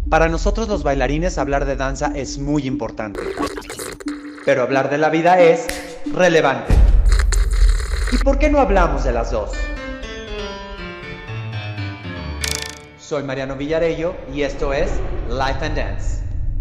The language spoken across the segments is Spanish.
Para nosotros los bailarines hablar de danza es muy importante, pero hablar de la vida es relevante. ¿Y por qué no hablamos de las dos? Soy Mariano Villarello y esto es Life and Dance.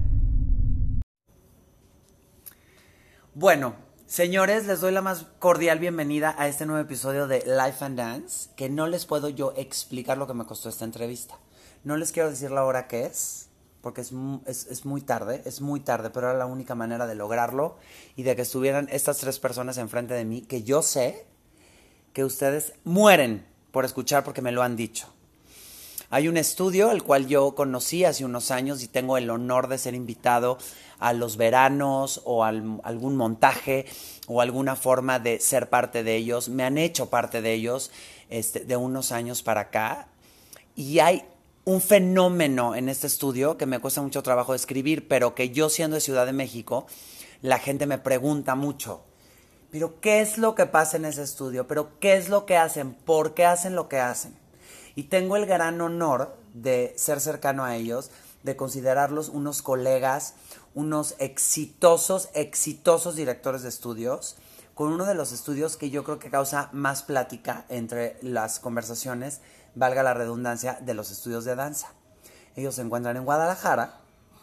Bueno, señores, les doy la más cordial bienvenida a este nuevo episodio de Life and Dance, que no les puedo yo explicar lo que me costó esta entrevista. No les quiero decir la hora que es, porque es muy tarde, pero era la única manera de lograrlo y de que estuvieran estas tres personas enfrente de mí, que yo sé que ustedes mueren por escuchar porque me lo han dicho. Hay un estudio, el cual yo conocí hace unos años y tengo el honor de ser invitado a los veranos o algún montaje o alguna forma de ser parte de ellos. Me han hecho parte de ellos de unos años para acá. Y hay un fenómeno en este estudio que me cuesta mucho trabajo describir, pero que yo siendo de Ciudad de México, la gente me pregunta mucho. ¿Pero qué es lo que pasa en ese estudio? ¿Pero qué es lo que hacen? ¿Por qué hacen lo que hacen? Y tengo el gran honor de ser cercano a ellos, de considerarlos unos colegas, unos exitosos directores de estudios, con uno de los estudios que yo creo que causa más plática entre las conversaciones, valga la redundancia, de los estudios de danza. Ellos se encuentran en Guadalajara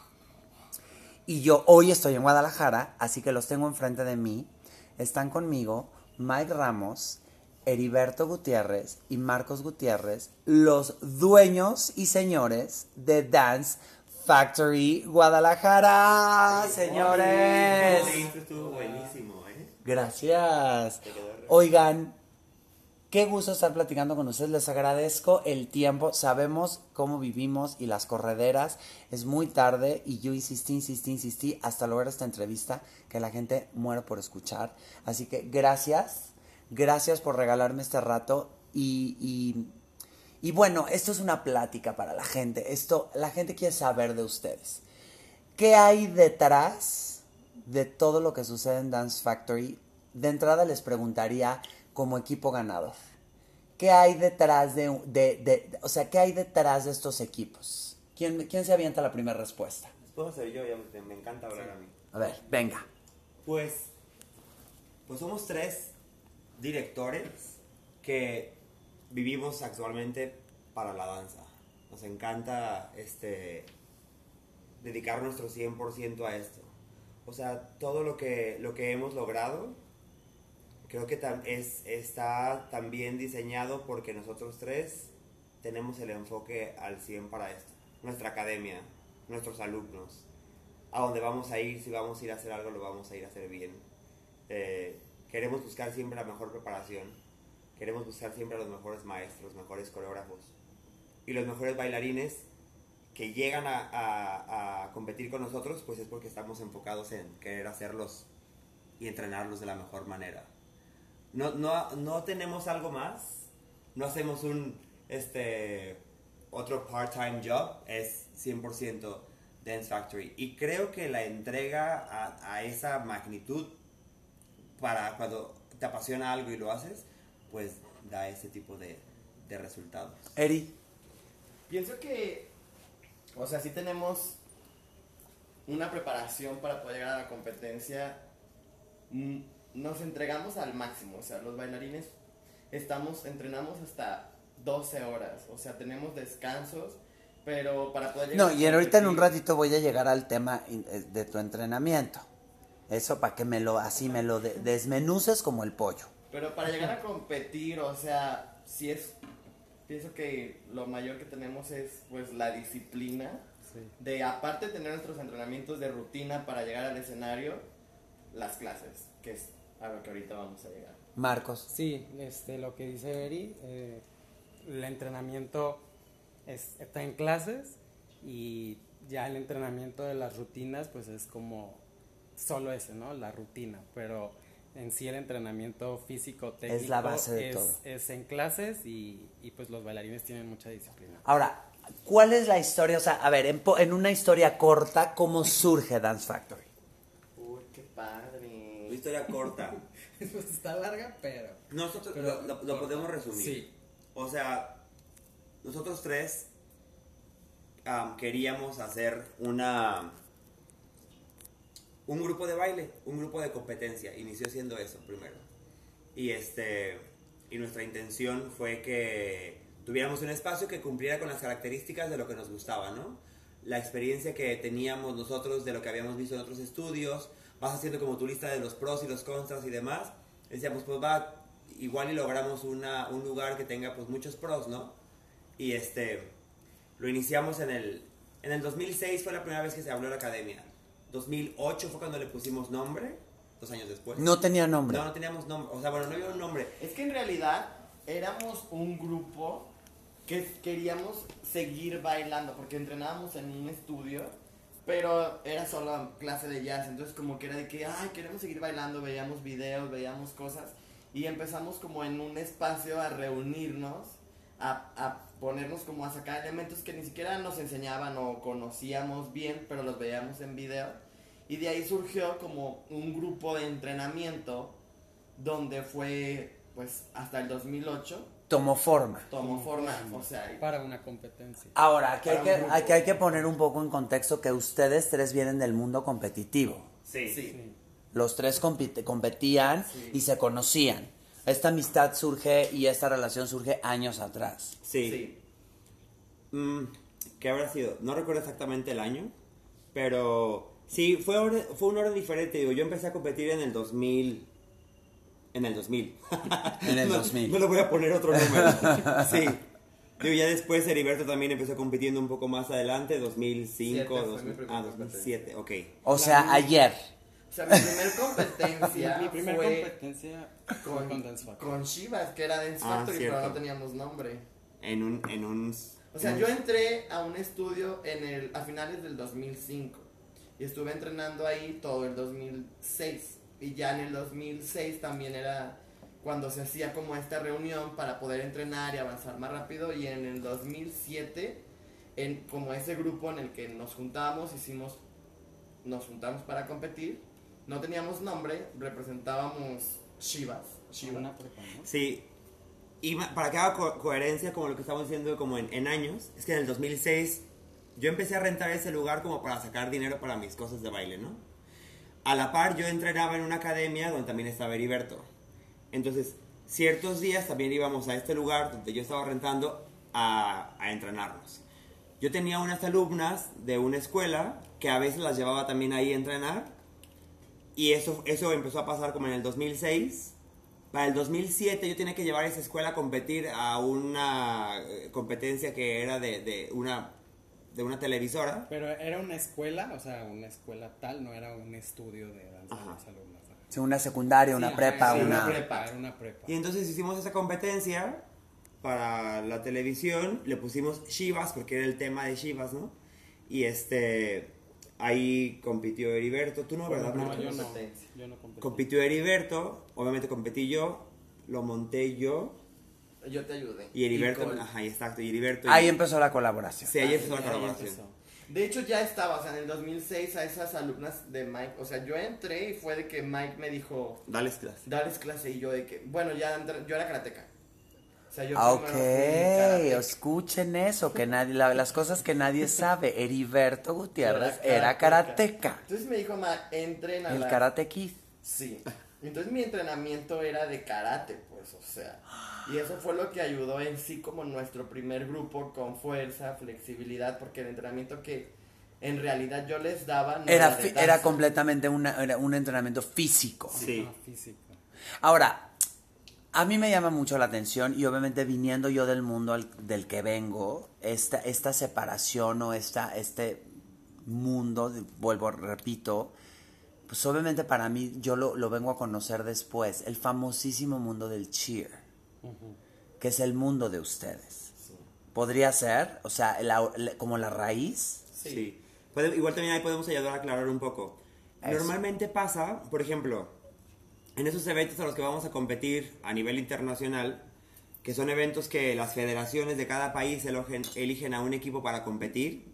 y yo hoy estoy en Guadalajara, así que los tengo enfrente de mí. Están conmigo Mike Ramos, Heriberto Gutiérrez y Marcos Gutiérrez, los dueños y señores de Dance Factory Guadalajara. Señores. Estuvo buenísimo, ¿eh? Gracias. Oigan, qué gusto estar platicando con ustedes. Les agradezco el tiempo. Sabemos cómo vivimos y las correderas. Es muy tarde y yo insistí hasta lograr esta entrevista que la gente muere por escuchar. Así que gracias. Gracias por regalarme este rato y bueno, esto es una plática para la gente. La gente quiere saber de ustedes. ¿Qué hay detrás de todo lo que sucede en Dance Factory? De entrada les preguntaría como equipo ganador. ¿Qué hay detrás qué hay detrás de estos equipos? ¿Quién se avienta la primera respuesta? Puedo ser yo, ya me encanta hablar a mí. A ver, venga. Pues somos tres directores que vivimos actualmente para la danza. Nos encanta dedicar nuestro 100% a esto. O sea, todo lo que hemos logrado creo que está también diseñado porque nosotros tres tenemos el enfoque al 100 para esto. Nuestra academia, nuestros alumnos, a donde vamos a ir, si vamos a ir a hacer algo, lo vamos a ir a hacer bien. Queremos buscar siempre la mejor preparación, queremos buscar siempre a los mejores maestros, los mejores coreógrafos y los mejores bailarines que llegan a competir con nosotros, pues es porque estamos enfocados en querer hacerlos y entrenarlos de la mejor manera. No tenemos algo más, no hacemos otro part-time job, es 100% Dance Factory. Y creo que la entrega a esa magnitud para cuando te apasiona algo y lo haces, pues da ese tipo de resultados. Eri. Pienso que, o sea, sí tenemos una preparación para poder llegar a la competencia. Nos entregamos al máximo, o sea, los bailarines entrenamos hasta 12 horas, o sea, tenemos descansos, pero para poder llegar No, y ahorita en un ratito voy a llegar al tema de tu entrenamiento. Eso para que me lo desmenuces como el pollo. Pero para llegar a competir, o sea, pienso que lo mayor que tenemos es pues la disciplina, sí, de aparte de tener nuestros entrenamientos de rutina para llegar al escenario, las clases, que es a lo que ahorita vamos a llegar. Marcos. Sí, lo que dice Eri, el entrenamiento está en clases y ya el entrenamiento de las rutinas pues es como solo ese, ¿no? La rutina, pero en sí el entrenamiento físico técnico es la base de todo. Es en clases y pues los bailarines tienen mucha disciplina. Ahora, ¿cuál es la historia? O sea, a ver, en una historia corta, ¿cómo surge Dance Factory? Uy, qué padre. Una historia corta. Pues está larga, pero... Nosotros pero lo podemos resumir. Sí. O sea, nosotros tres queríamos hacer un grupo de baile, un grupo de competencia. Inició siendo eso primero. Y nuestra intención fue que tuviéramos un espacio que cumpliera con las características de lo que nos gustaba, ¿no? La experiencia que teníamos nosotros de lo que habíamos visto en otros estudios, vas haciendo como tu lista de los pros y los contras y demás. Decíamos, pues va, igual y logramos un lugar que tenga pues muchos pros, ¿no? Y lo iniciamos en el 2006, fue la primera vez que se habló de la academia. 2008 fue cuando le pusimos nombre, 2 años después. No tenía nombre. No teníamos nombre, o sea, bueno, no había un nombre. Es que en realidad éramos un grupo que queríamos seguir bailando, porque entrenábamos en un estudio, pero era solo clase de jazz, entonces como que era de que, ay, queremos seguir bailando, veíamos videos, veíamos cosas, y empezamos como en un espacio a reunirnos, a ponernos como a sacar elementos que ni siquiera nos enseñaban o conocíamos bien, pero los veíamos en video, y de ahí surgió como un grupo de entrenamiento, donde fue, pues, hasta el 2008, Tomó forma. tomó forma, o sea, Para una competencia. Ahora, aquí Para un grupo. hay que poner un poco en contexto que ustedes tres vienen del mundo competitivo. Sí. sí. Los tres competían Sí. y se conocían. Esta amistad surge y esta relación surge años atrás. Sí. ¿Qué habrá sido? No recuerdo exactamente el año, pero sí, fue un orden diferente. Digo, yo empecé a competir en el 2000. En el 2000. En el 2000. No le voy a poner otro número. Sí. Digo, ya después Heriberto también empezó compitiendo un poco más adelante, 2005, Siete fue mi primera 2007, ok. O sea, ayer. O sea, mi primer competencia Mi primera fue competencia fue con Dance Factory. con Chivas, que era Dance Ah, Factory, cierto. pero no teníamos nombre. En un... O sea, yo entré a un estudio a finales del 2005 y estuve entrenando ahí todo el 2006. Y ya en el 2006 también era cuando se hacía como esta reunión para poder entrenar y avanzar más rápido. Y en el 2007, como ese grupo en el que nos juntamos para competir. No teníamos nombre, representábamos Chivas. Una prepa, ¿no? Sí, y para que haga coherencia como lo que estamos diciendo como en años, es que en el 2006 yo empecé a rentar ese lugar como para sacar dinero para mis cosas de baile, ¿no? A la par yo entrenaba en una academia donde también estaba Heriberto. Entonces, ciertos días también íbamos a este lugar donde yo estaba rentando a entrenarnos. Yo tenía unas alumnas de una escuela que a veces las llevaba también ahí a entrenar. Y eso empezó a pasar como en el 2006. Para el 2007 yo tenía que llevar a esa escuela a competir a una competencia que era de una televisora. Pero era una escuela, o sea, una escuela tal, no era un estudio de danza de Ajá. los alumnos. ¿no? Sí, una secundaria, una Sí, prepa, sí, una... prepa. Era una prepa. Y entonces hicimos esa competencia para la televisión, le pusimos Chivas porque era el tema de Chivas, ¿no? Y ahí compitió Heriberto, tú no, ¿verdad? No, Marcos? yo no. competencia. Yo no competí. Compitió Heriberto, obviamente competí yo, lo monté yo Yo te ayudé. y Heriberto, Cole. ajá, exacto, y Heriberto. Ahí empezó la colaboración. Sí, ahí Ah, empezó la sí, Ahí colaboración. empezó. De hecho ya estaba, o sea, en el 2006 a esas alumnas de Mike, o sea, yo entré y fue de que Mike me dijo, Dales clase. darles clase y yo de que, bueno, yo era karateca. O sea, yo Ok, primero fui karateca. escuchen eso, que nadie, las cosas que nadie sabe. Heriberto Gutiérrez Era era karateca. Entonces me dijo, entren a El la... Karate Kid. Sí. Entonces mi entrenamiento era de karate, pues, o sea. Y eso fue lo que ayudó en sí como nuestro primer grupo con fuerza, flexibilidad, porque el entrenamiento que en realidad yo les daba no Era, de era danza. completamente era un entrenamiento físico. Sí. Ah, físico. Ahora, a mí me llama mucho la atención y obviamente viniendo yo del mundo del que vengo, esta separación o este mundo, vuelvo, repito, pues obviamente para mí yo lo vengo a conocer después, el famosísimo mundo del cheer, que es el mundo de ustedes. Sí. ¿Podría ser? O sea, como la raíz. Sí. Igual también ahí podemos ayudar a aclarar un poco. Eso. Normalmente pasa, por ejemplo, en esos eventos a los que vamos a competir a nivel internacional, que son eventos que las federaciones de cada país eligen a un equipo para competir,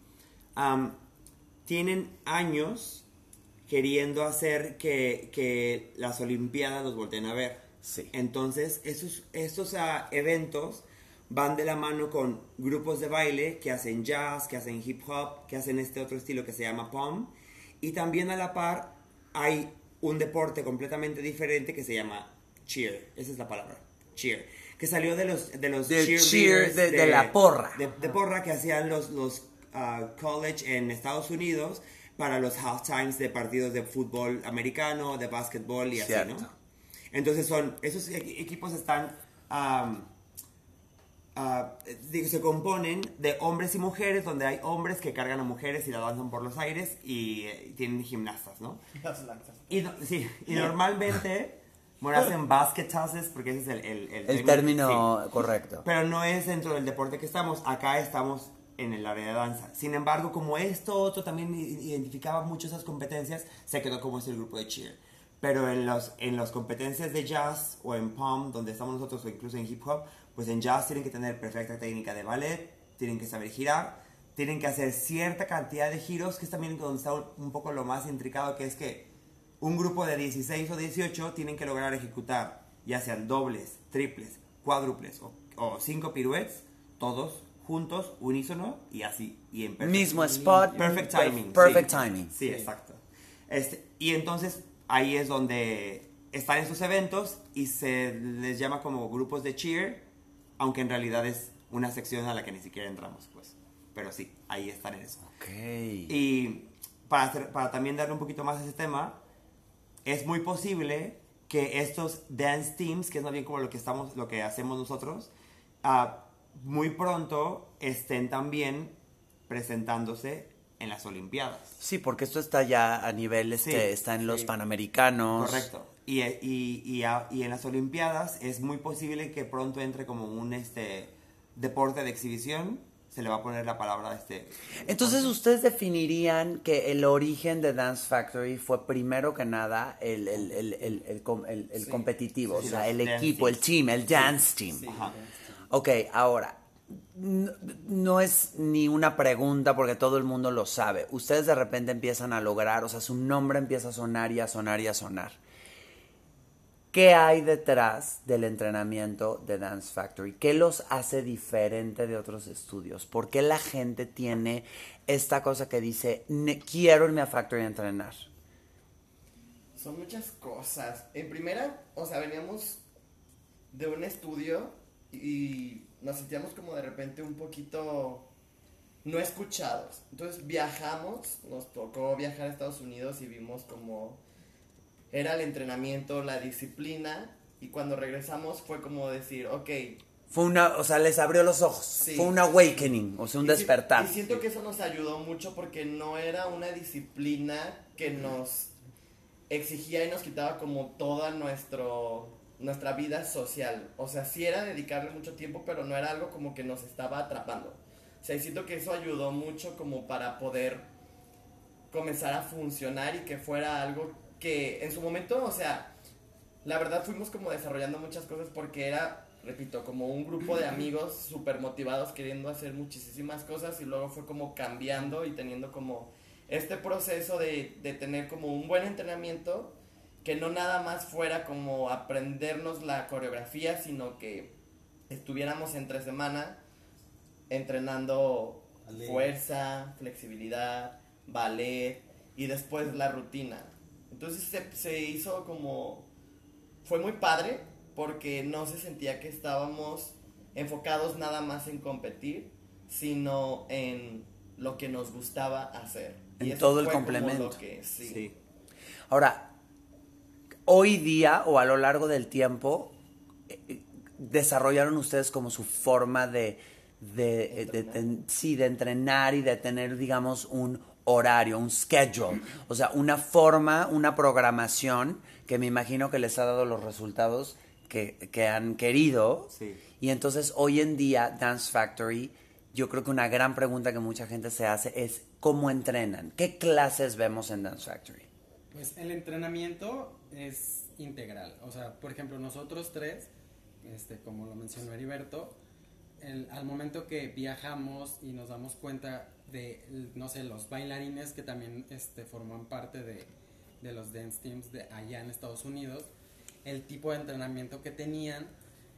tienen años queriendo hacer que las Olimpiadas los volteen a ver. Sí. Entonces, estos eventos van de la mano con grupos de baile que hacen jazz, que hacen hip hop, que hacen este otro estilo que se llama pom. Y también a la par hay un deporte completamente diferente que se llama cheer. Esa es la palabra, cheer. Que salió de los cheer, de la porra. De porra que hacían los college en Estados Unidos para los halftimes de partidos de fútbol americano, de básquetbol y Cierto. así, ¿no? Entonces esos equipos están, se componen de hombres y mujeres, donde hay hombres que cargan a mujeres y la lanzan por los aires y tienen gimnastas, ¿no? Las lanzas. Sí, y normalmente, bueno, hacen basket tosses porque ese es El término sí. correcto. Pero no es dentro del deporte que estamos, acá estamos en el área de danza. Sin embargo, como esto otro también identificaba mucho esas competencias, se quedó como es el grupo de cheer. Pero en las competencias de jazz o en pom, donde estamos nosotros, o incluso en hip hop, pues en jazz tienen que tener perfecta técnica de ballet, tienen que saber girar, tienen que hacer cierta cantidad de giros, que es también donde está un poco lo más intricado, que es que un grupo de 16 o 18 tienen que lograr ejecutar ya sean dobles, triples, cuádruples o 5 piruetes, todos juntos, unísono y así. Y en Mismo spot. perfect timing. Perfect sí. timing. Sí, exacto. Y entonces ahí es donde están esos eventos y se les llama como grupos de cheer, aunque en realidad es una sección a la que ni siquiera entramos, pues. Pero sí, ahí están en eso. Ok. Y para también darle un poquito más a ese tema, es muy posible que estos dance teams, que es más bien como lo que hacemos nosotros, muy pronto estén también presentándose en las Olimpiadas. Sí, porque esto está ya a nivel, Sí, está en los Panamericanos. Correcto. Y en las Olimpiadas es muy posible que pronto entre como un deporte de exhibición. Se le va a poner la palabra Entonces, ¿ustedes definirían que el origen de Dance Factory fue primero que nada el competitivo? Sí, o sea, los el dance equipo, el teams. team, el dance team. Sí, Ajá. Ok, ahora, no es ni una pregunta porque todo el mundo lo sabe. Ustedes de repente empiezan a lograr, o sea, su nombre empieza a sonar y a sonar y a sonar. ¿Qué hay detrás del entrenamiento de Dance Factory? ¿Qué los hace diferente de otros estudios? ¿Por qué la gente tiene esta cosa que dice, quiero irme a Factory a entrenar? Son muchas cosas. En primera, o sea, veníamos de un estudio y nos sentíamos como de repente un poquito no escuchados. Entonces viajamos, nos tocó viajar a Estados Unidos y vimos como era el entrenamiento, la disciplina, y cuando regresamos fue como decir, ok. O sea, les abrió los ojos. Sí. Fue un awakening, o sea, un despertar. Y siento que eso nos ayudó mucho porque no era una disciplina que nos exigía y nos quitaba como toda nuestra vida social. O sea, sí era dedicarle mucho tiempo, pero no era algo como que nos estaba atrapando. O sea, y siento que eso ayudó mucho como para poder comenzar a funcionar y que fuera algo que en su momento, o sea, la verdad fuimos como desarrollando muchas cosas porque era, repito, como un grupo de amigos súper motivados queriendo hacer muchísimas cosas y luego fue como cambiando y teniendo como este proceso de tener como un buen entrenamiento que no nada más fuera como aprendernos la coreografía, sino que estuviéramos entre semana entrenando fuerza, flexibilidad, ballet y después la rutina. Entonces se hizo como, fue muy padre porque no se sentía que estábamos enfocados nada más en competir, sino en lo que nos gustaba hacer. En Y eso todo el fue como complemento. lo que, sí. Sí. Ahora, hoy día o a lo largo del tiempo, desarrollaron ustedes como su forma de entrenar y de tener, digamos, un horario, un schedule, o sea, una forma, una programación que me imagino que les ha dado los resultados que han querido. Sí. Y entonces hoy en día Dance Factory, yo creo que una gran pregunta que mucha gente se hace es ¿cómo entrenan? ¿Qué clases vemos en Dance Factory? Pues el entrenamiento es integral, o sea, por ejemplo, nosotros tres, como lo mencionó Heriberto, al momento que viajamos y nos damos cuenta de, no sé, los bailarines que también forman parte de los dance teams de allá en Estados Unidos, el tipo de entrenamiento que tenían,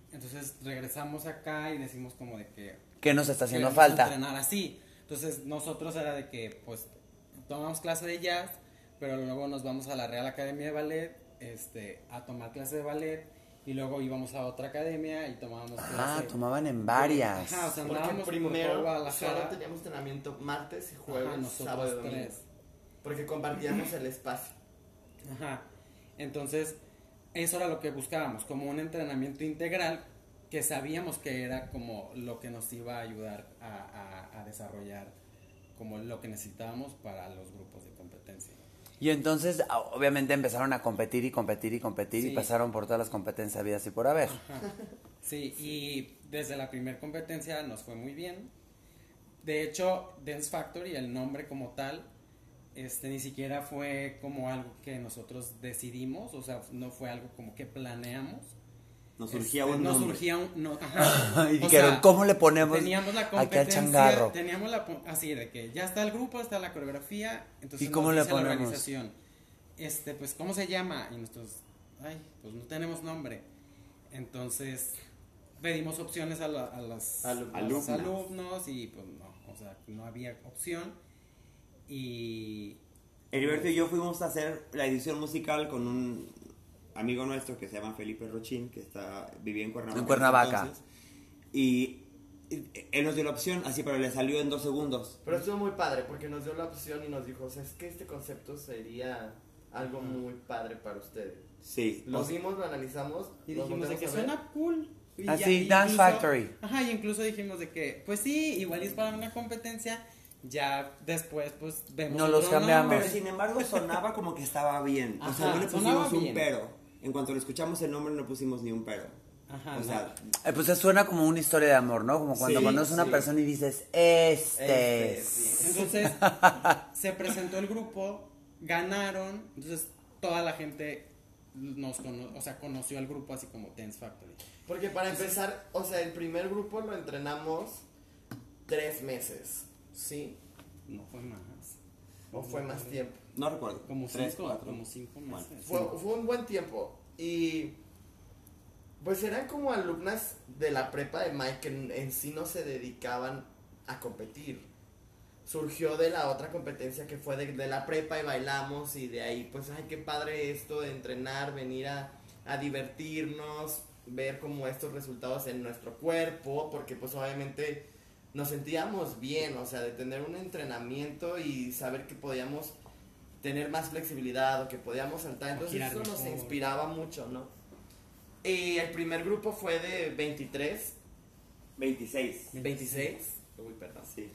Entonces regresamos acá y decimos como de que ¿Qué nos está haciendo queremos falta? entrenar así. Entonces nosotros era de que pues tomamos clase de jazz, pero luego nos vamos a la Real Academia de Ballet, a tomar clase de ballet, y luego íbamos a otra academia y tomábamos clase. Tomaban en varias. Ajá, o sea, Porque andábamos por todo primero solo Guadalajara. teníamos entrenamiento martes y Ajá, jueves, nosotros sábado y domingo. 3. Porque compartíamos el espacio. Ajá. Entonces, eso era lo que buscábamos, como un entrenamiento integral que sabíamos que era como lo que nos iba a ayudar a desarrollar como lo que necesitábamos para los grupos de competencia. Y entonces, obviamente, empezaron a competir y competir y competir y Sí. pasaron por todas las competencias habidas y por haber. Ajá. Sí, y desde la primera competencia nos fue muy bien. De hecho, Dance Factory, el nombre como tal, ni siquiera fue como algo que nosotros decidimos, o sea, no fue algo como que planeamos. Nos surgía un Nos nombre. surgía ajá. Y O dijeron, sea, ¿cómo le ponemos teníamos la aquí al competencia, changarro? teníamos así de que ya está el grupo, está la coreografía, entonces ¿Y cómo nos le dice la ponemos? organización, pues, ¿cómo se llama? Y nosotros, pues no tenemos nombre. Entonces, pedimos opciones a los Alumnos. alumnos y pues no, o sea, no había opción. Y Heriberto y yo fuimos a hacer la edición musical con un amigo nuestro que se llama Felipe Rochín, que vivía en Cuernavaca. En Cuernavaca. entonces, y él nos dio la opción, así, pero le salió en 2 segundos. Pero estuvo muy padre porque nos dio la opción y nos dijo, o sea, es que este concepto sería algo muy padre para ustedes. Sí. Lo vimos, lo analizamos Y lo dijimos de volvemos que a ver. suena cool. Y Así, ya, Dance Factory. Ajá, y incluso dijimos de que, pues sí, igual es para una competencia. Ya después, pues vemos. No los otro cambiamos. nombre. Pero sin embargo sonaba como que estaba bien. O sea, Ajá, no le sonaba pusimos un bien. pero. En cuanto le escuchamos el nombre no pusimos ni un pero. Ajá, O sea, Pues suena como una historia de amor, ¿no? Como cuando Sí, conoces a una sí. persona y dices, este es. Sí. Entonces, se presentó el grupo, ganaron, entonces toda la gente conoció al grupo así como Dance Factory. Porque para empezar, o sea, el primer grupo lo entrenamos 3 meses, ¿sí? No fue más. ¿O fue más tiempo? no recuerdo. Como 3, 5 4. meses. Fue un buen tiempo. Y pues eran como alumnas de la prepa de Mike que en sí no se dedicaban a competir. Surgió de la otra competencia que fue de la prepa y bailamos y de ahí pues ay qué padre esto de entrenar, venir a divertirnos, ver como estos resultados en nuestro cuerpo, porque pues obviamente nos sentíamos bien, o sea, de tener un entrenamiento y saber que podíamos tener más flexibilidad o que podíamos saltar, entonces girar eso nos mejor. inspiraba mucho, ¿no? Y el primer grupo fue de 23, 26. 26, uy, perdón. Sí.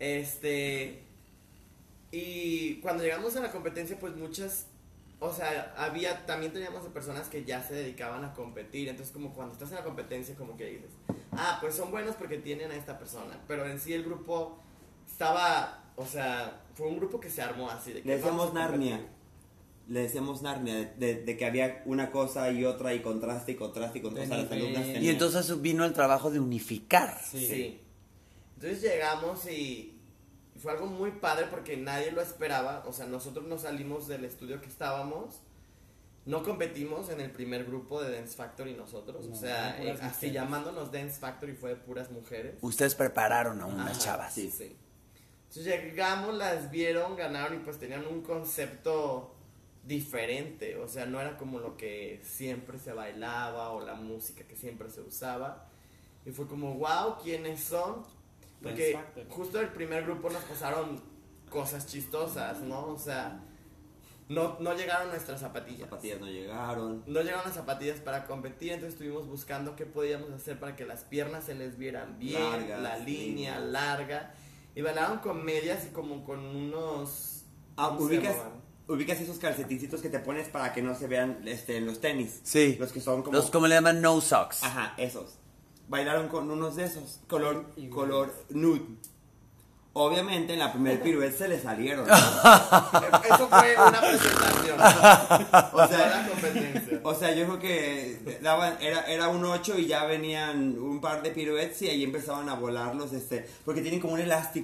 Y cuando llegamos a la competencia, pues muchas, o sea, también teníamos a personas que ya se dedicaban a competir, entonces como cuando estás en la competencia como que dices, pues son buenos porque tienen a esta persona, pero en sí el grupo estaba, o sea, fue un grupo que se armó así, de que Le decíamos vamos a competir. Narnia. Le decíamos Narnia, de que había una cosa y otra y contraste y contraste y contraste. O sea, las De alumnas nivel. tenían- Y entonces vino el trabajo de unificar. Sí. Entonces llegamos y fue algo muy padre porque nadie lo esperaba. O sea, nosotros nos salimos del estudio que estábamos. No competimos en el primer grupo de Dance Factory nosotros. No, o sea, eran puras así mujeres. llamándonos Dance Factory fue de puras mujeres. Ustedes prepararon a unas Ajá, chavas. Sí. Entonces llegamos, las vieron, ganaron y pues tenían un concepto diferente. O sea, no era como lo que siempre se bailaba o la música que siempre se usaba. Y fue como, wow, ¿quiénes son? Porque Dance Factory. justo el primer grupo nos pasaron cosas chistosas, ¿no? O sea, no llegaron nuestras zapatillas. Zapatillas no llegaron. No llegaron las zapatillas para competir, entonces estuvimos buscando qué podíamos hacer para que las piernas se les vieran bien, Largas, la línea líneas. larga. Y bailaron con medias y como con unos... ¿cómo se ubicas, llamaban? ubicas esos calcetincitos que te pones para que no se vean en los tenis. Sí. Los que son como... Los, como le llaman, no socks. Ajá, esos. Bailaron con unos de esos. Color Iguales. nude. Obviamente en la primer pirueta se le salieron. Eso fue una presentación. O No sea, la competencia. o sea, yo creo que era un 8 y ya venían un par de piruetas y ahí empezaban a volarlos, porque tienen como un elástico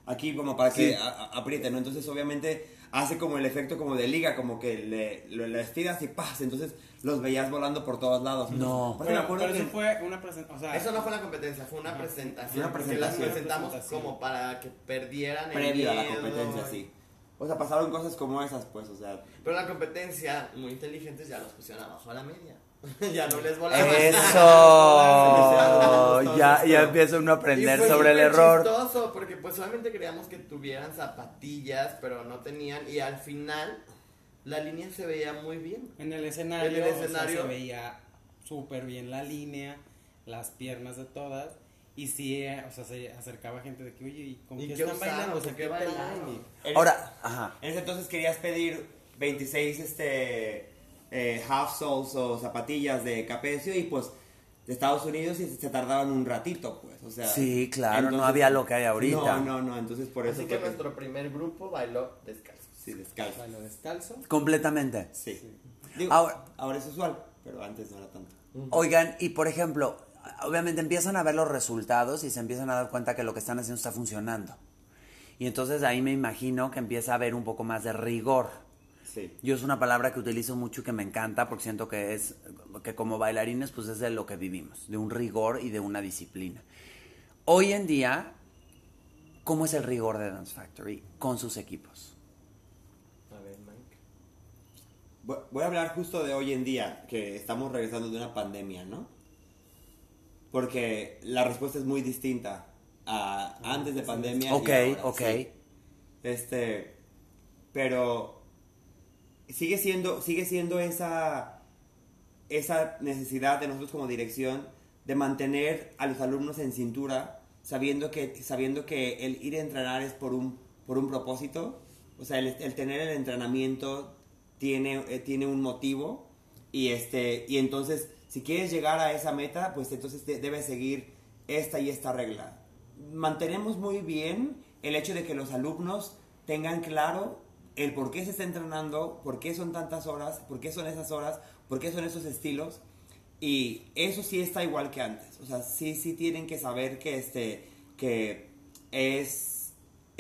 aquí como para que apriete, ¿no? Entonces obviamente hace como el efecto como de liga, como que le estiras y ¡paz! Entonces los veías volando por todos lados. No. Porque me acuerdo Pero que... eso fue una presentación, o sea, Eso no fue la competencia, fue una presentación. Una porque presentación. las presentamos Presentación. como para que perdieran el previo a la miedo. competencia, sí. O sea, pasaron cosas como esas, pues, o sea... Pero la competencia, muy inteligentes, ya los pusieron abajo a la media. Ya no les volaba. Eso. Ya empieza uno a aprender Y fue sobre el súper error. chistoso, porque pues solamente queríamos que tuvieran zapatillas, pero no tenían. Y al final, la línea se veía muy bien. en el escenario, En el o sea, escenario. se veía súper bien la línea, las piernas de todas. Y sí, o sea, se acercaba gente de que, oye, ¿y con ¿Y qué qué están usaron? bailando? O sea, ¿Con qué ¿qué bailaron? bailan? Ahora, ajá. En ese entonces querías pedir 26 half soles o zapatillas de Capecio y pues de Estados Unidos y se tardaban un ratito, pues, o sea... Sí, claro, no había lo que hay ahorita. No, entonces por eso... Así que fue nuestro primer grupo bailó descalzos. Sí, descalzo. Bailo descalzo. Completamente. Sí. Sí. Digo, Ahora- ahora es usual, pero antes no era tanto. Oigan, y por ejemplo, obviamente empiezan a ver los resultados y se empiezan a dar cuenta que lo que están haciendo está funcionando. Y entonces ahí me imagino que empieza a haber un poco más de rigor. Sí. Yo es una palabra que utilizo mucho y que me encanta porque siento que es que como bailarines pues es de lo que vivimos, de un rigor y de una disciplina. Hoy en día, ¿cómo es el rigor de Dance Factory con sus equipos? A ver, Mike. Voy a hablar justo de hoy en día, que estamos regresando de una pandemia, ¿no? Porque la respuesta es muy distinta a antes de pandemia. Ok, y ahora, ok. sí. Pero sigue siendo esa necesidad de nosotros como dirección de mantener a los alumnos en cintura, sabiendo que el ir a entrenar es por un propósito. O sea, el tener el entrenamiento tiene un motivo y entonces si quieres llegar a esa meta, pues entonces debes seguir esta y esta regla. Mantenemos muy bien el hecho de que los alumnos tengan claro el por qué se está entrenando, por qué son tantas horas, por qué son esas horas, por qué son esos estilos. Y eso sí está igual que antes. O sea, sí tienen que saber que es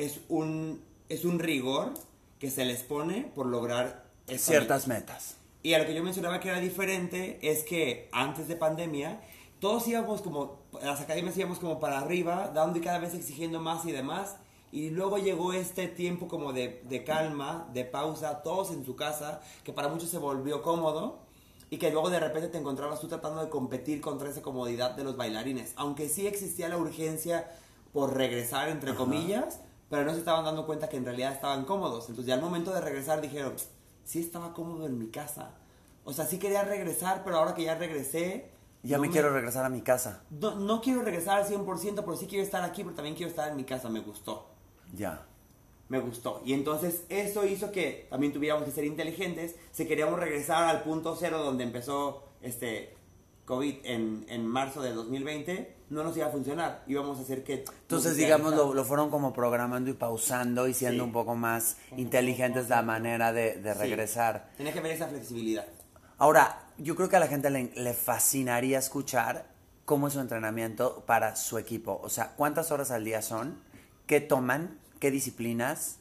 un rigor que se les pone por lograr esta Ciertas meta. metas. Y a lo que yo mencionaba que era diferente es que antes de pandemia todos íbamos como, las academias íbamos como para arriba, dando y cada vez exigiendo más y demás. Y luego llegó este tiempo como de calma, de pausa, todos en su casa, que para muchos se volvió cómodo. Y que luego de repente te encontrabas tú tratando de competir contra esa comodidad de los bailarines. Aunque sí existía la urgencia por regresar, entre comillas, pero no se estaban dando cuenta que en realidad estaban cómodos. Entonces ya al momento de regresar dijeron, sí estaba cómodo en mi casa. O sea, sí quería regresar, pero ahora que ya regresé... Ya no me quiero regresar a mi casa. No quiero regresar al 100%, pero sí quiero estar aquí, pero también quiero estar en mi casa. Me gustó. Ya. Me gustó. Y entonces eso hizo que también tuviéramos que ser inteligentes. Si queríamos regresar al punto cero donde empezó COVID en marzo del 2020, no nos iba a funcionar. Íbamos a hacer que... Entonces, digamos, lo fueron como programando y pausando y siendo Sí. un poco más inteligentes la manera de Sí. regresar. Tenía que haber esa flexibilidad. Ahora, yo creo que a la gente le fascinaría escuchar cómo es su entrenamiento para su equipo. O sea, ¿cuántas horas al día son? ¿Qué toman? ¿Qué disciplinas?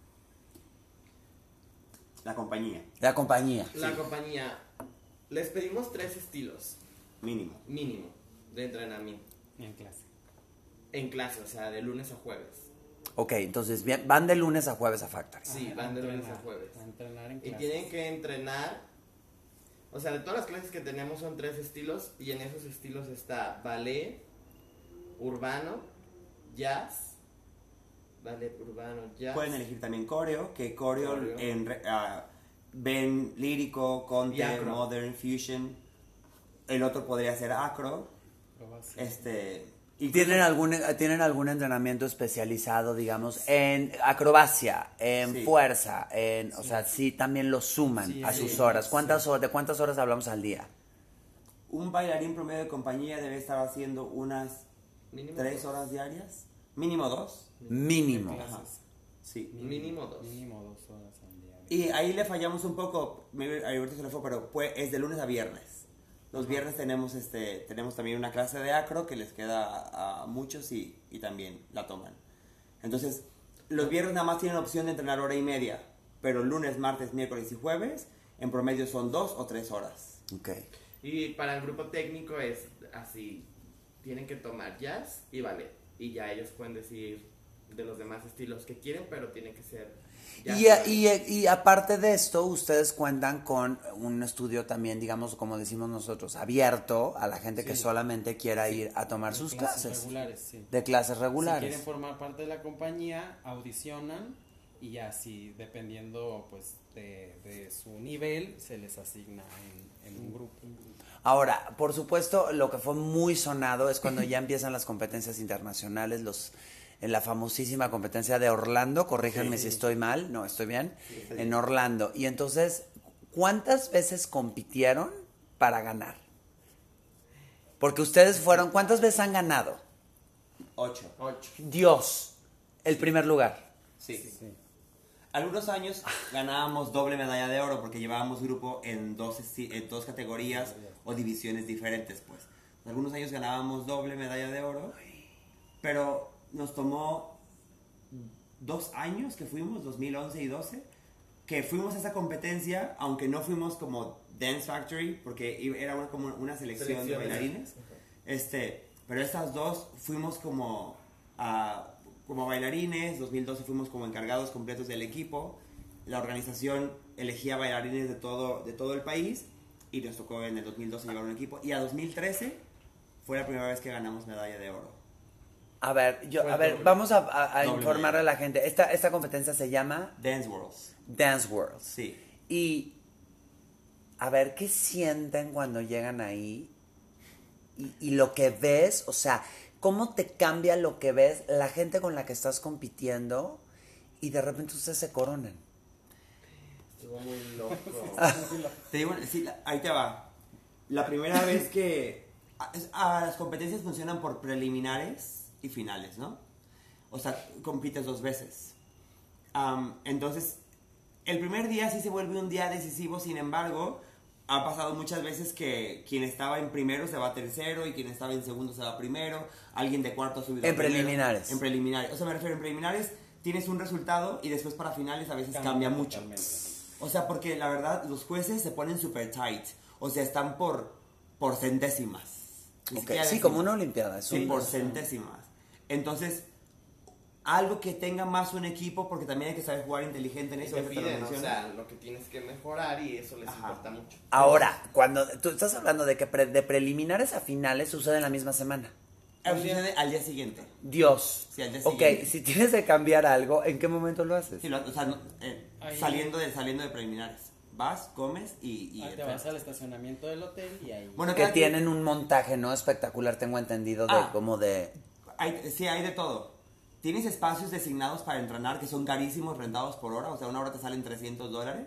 La compañía, La compañía. La compañía, les pedimos 3 estilos mínimo. mínimo de entrenamiento En clase. en clase, o sea, de lunes a jueves. Ok, entonces van de lunes a jueves a Factory. Sí, van de lunes a jueves. A entrenar en Y clase. tienen que entrenar, o sea, de todas las clases que tenemos son 3 estilos y en esos estilos está ballet, urbano, jazz, ballet, urbano, jazz. Pueden elegir también coreo, que coreo Coreo. ven lírico, Y conte, acro. modern, fusion. El otro podría ser acro. Acrobacia. ¿Y tienen algún entrenamiento especializado, digamos, en acrobacia, en Sí. fuerza, o sea, sí también lo suman Sí, a sí, sus horas? sí. ¿De cuántas horas hablamos al día? Un bailarín promedio de compañía debe estar haciendo unas Mínimo 3 2. horas diarias. Mínimo 2. Mínimo. Clases. Ajá. Sí. Mínimo 2. Mínimo 2 horas al día. Y ahí le fallamos un poco, ahorita se le fue, pero es de lunes a viernes. Los viernes tenemos también una clase de acro que les queda a muchos y también la toman. Entonces, los viernes nada más tienen opción de entrenar hora y media, pero lunes, martes, miércoles y jueves, en promedio son 2 o 3 horas. Ok. Y para el grupo técnico es así, tienen que tomar jazz y ballet. Y ya ellos pueden decidir de los demás estilos que quieren, pero tiene que ser jazz. Y aparte de esto, ustedes cuentan con un estudio también, digamos, como decimos nosotros, abierto a la gente que Sí. solamente quiera ir a tomar De sus clases. regulares, sí. De clases Si regulares. quieren formar parte de la compañía, audicionan y así, dependiendo pues de su nivel, se les asigna en un grupo. Ahora, por supuesto, lo que fue muy sonado es cuando ya empiezan las competencias internacionales, en la famosísima competencia de Orlando, corríjanme si estoy mal, no, estoy bien, en Orlando. Y entonces, ¿cuántas veces compitieron para ganar? Porque ustedes fueron, ¿cuántas veces han ganado? 8. 8. Dios, el primer lugar. Sí. Sí. Algunos años ganábamos doble medalla de oro porque llevábamos grupo en dos categorías o divisiones diferentes, pues. Algunos años ganábamos doble medalla de oro, pero nos tomó 2 años que fuimos, 2011 y 12, que fuimos a esa competencia, aunque no fuimos como Dance Factory, porque era como una selección de bailarines. Pero estas dos fuimos como bailarines. 2012 fuimos como encargados completos del equipo. La organización elegía bailarines de todo el país y nos tocó en el 2012 llevar un equipo. Y a 2013 fue la primera vez que ganamos medalla de oro. A ver, vamos a Doble informar medalla. a la gente. Esta competencia se llama Dance Worlds. Dance Worlds. Sí. Y a ver, ¿qué sienten cuando llegan ahí? Y lo que ves, o sea, ¿cómo te cambia lo que ves, la gente con la que estás compitiendo y de repente ustedes se coronan? Estuvo muy loco. Te digo, sí, ahí te va. La primera vez que... las competencias funcionan por preliminares y finales, ¿no? O sea, compites 2 veces. Entonces, el primer día sí se vuelve un día decisivo, sin embargo, ha pasado muchas veces que quien estaba en primero se va a tercero y quien estaba en segundo se va a primero, alguien de cuarto ha subido En a primero. preliminares. En preliminares. O sea, me refiero, en preliminares tienes un resultado y después para finales a veces cambia mucho. totalmente. O sea, porque la verdad los jueces se ponen super tight. O sea, están por centésimas. Ni Ok, siquiera sí, décimas. como una olimpiada. Sí, por centésimas. Entonces, algo que tenga más un equipo, porque también hay que saber jugar inteligente en Y eso. te ahorita lo piden, o menciono. sea, lo que tienes que mejorar y eso les Ajá. importa mucho. Ahora, cuando tú estás hablando de que de preliminares a finales sucede en la misma semana. Sucede al día siguiente. Dios. Sí, al día Ok, siguiente. si tienes que cambiar algo, ¿en qué momento lo haces? Sí, o sea, Ahí- saliendo de preliminares. Vas, comes y Te vas al estacionamiento del hotel y ahí... Bueno, Que cada quien- tienen un montaje, ¿no? Espectacular, tengo entendido, de como de... Sí, hay de todo. Tienes espacios designados para entrenar que son carísimos, rentados por hora. O sea, una hora te salen $300.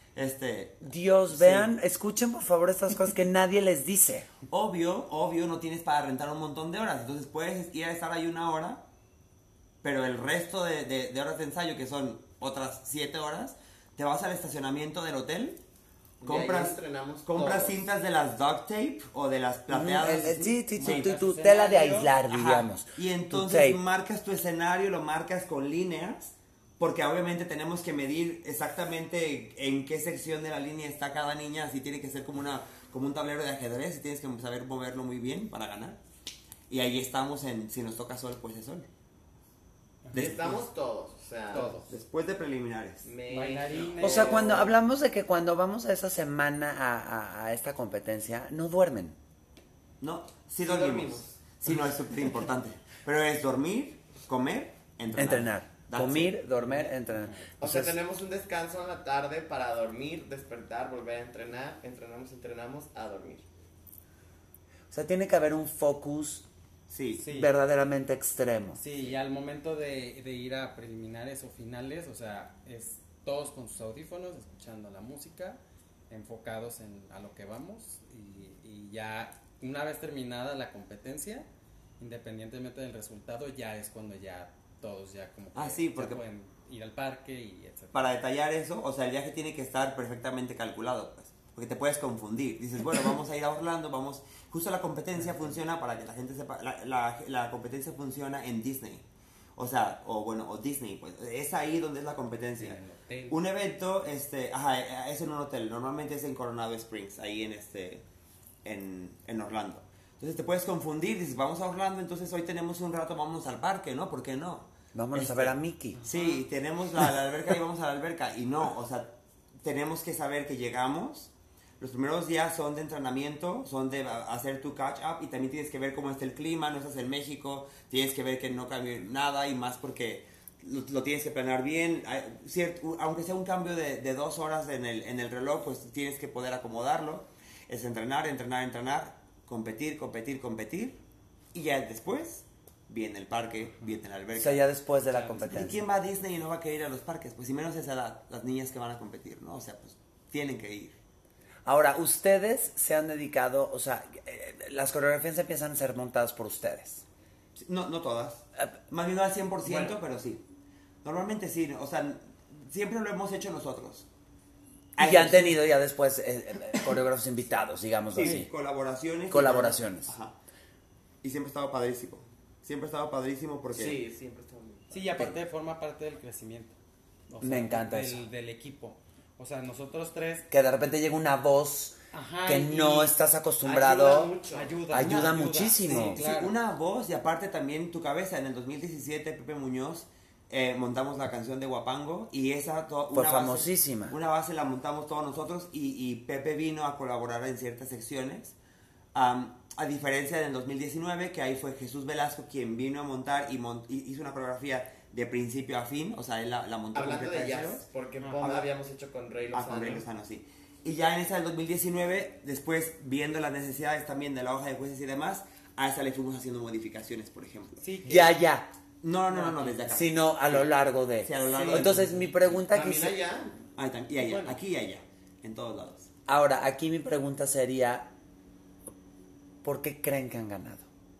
Dios, Sí. vean, escuchen por favor estas cosas que nadie les dice. Obvio, no tienes para rentar un montón de horas. Entonces puedes ir a estar ahí 1 hora, pero el resto de horas de ensayo, que son otras 7 horas, te vas al estacionamiento del hotel, Y ahí compras entrenamos compras todos. cintas de las duct tape o de las plateadas. Sí, Sí. tu tela de aislar, Ajá. digamos. Y Tu entonces tape. marcas tu escenario, lo marcas con líneas, porque obviamente tenemos que medir exactamente en qué sección de la línea está cada niña, así tiene que ser como un tablero de ajedrez y tienes que saber moverlo muy bien para ganar. Y ahí estamos si nos toca sol, pues es sol. Y estamos todos, o sea, Todos. Después de preliminares. Bailarines. O sea, cuando hablamos de que cuando vamos a esa semana a esta competencia, no duermen. No, sí Sí dormimos. dormimos. Sí, no, es súper importante. Pero es dormir, comer, entrenar. That's Comer, it. dormir, entrenar. O sea, Entonces, tenemos un descanso en la tarde para dormir, despertar, volver a entrenar, entrenamos, a dormir. o sea, tiene que haber un focus Sí. Sí. verdaderamente extremo. Sí, y al momento de ir a preliminares o finales, o sea, es todos con sus audífonos, escuchando la música, enfocados a lo que vamos y ya una vez terminada la competencia, independientemente del resultado, ya es cuando ya todos ya como que Sí, ya porque- pueden ir al parque y etc. Para detallar eso, o sea, el viaje tiene que estar perfectamente calculado, pues. Porque te puedes confundir. Dices, bueno, vamos a ir a Orlando, vamos... Justo la competencia funciona, para que la gente sepa, la competencia funciona en Disney. O sea, o Disney, pues, es ahí donde es la competencia. En el hotel. Un evento, es en un hotel, normalmente es en Coronado Springs, ahí en Orlando. Entonces te puedes confundir, dices, vamos a Orlando, entonces hoy tenemos un rato, vámonos al parque, ¿no? ¿Por qué no? Vámonos a ver a Mickey. Sí, tenemos la alberca y vamos a la alberca. Y no, o sea, tenemos que saber que llegamos. Los primeros días son de entrenamiento, son de hacer tu catch up y también tienes que ver cómo está el clima, no estás en México, tienes que ver que no cambie nada y más porque lo tienes que planear bien. Aunque sea un cambio de 2 horas en el reloj, pues tienes que poder acomodarlo. Es entrenar, competir y ya después viene el parque, viene la alberca. O sea, ya después de la ¿Y competencia. quién va a Disney y no va a querer ir a los parques? Pues y menos a esa edad, las niñas que van a competir, ¿no? O sea, pues tienen que ir. Ahora, ustedes se han dedicado, o sea, las coreografías empiezan a ser montadas por ustedes. No todas. Más bien no al 100%, pero sí. Normalmente sí, o sea, siempre lo hemos hecho nosotros. Y ya han tenido ya después coreógrafos invitados, digamos Sí, así. Colaboraciones. Ajá. Y siempre ha estado padrísimo. Siempre ha estado padrísimo porque... Sí, siempre está muy... Sí, y aparte forma parte del crecimiento. O Me encanta eso. Del equipo. O sea, nosotros tres... Que de repente llega una voz Ajá, que y no estás acostumbrado. Ayuda mucho. Ayuda muchísimo. Sí, claro. una voz y aparte también tu cabeza. En el 2017, Pepe Muñoz, montamos la canción de Guapango y esa... Fue famosísima. Una base la montamos todos nosotros y Pepe vino a colaborar en ciertas secciones. A diferencia del 2019, que ahí fue Jesús Velasco quien vino a montar y hizo una coreografía de principio a fin, o sea, él la montó Hablando completa de cero. jazz, porque Ah, Pom la habíamos hecho con Rey Lozano. Con Rey Lozano, sí. Y ya en esa del 2019, después viendo las necesidades también de la hoja de jueces y demás, a esa le fuimos haciendo modificaciones, por ejemplo. Sí, que- Ya. No, desde acá. Sino a lo largo de. Sí, a lo largo Sí. Entonces, mi pregunta aquí. También allá. Y allá, Bueno. aquí y allá, en todos lados. Ahora, aquí mi pregunta sería: ¿por qué creen que han ganado?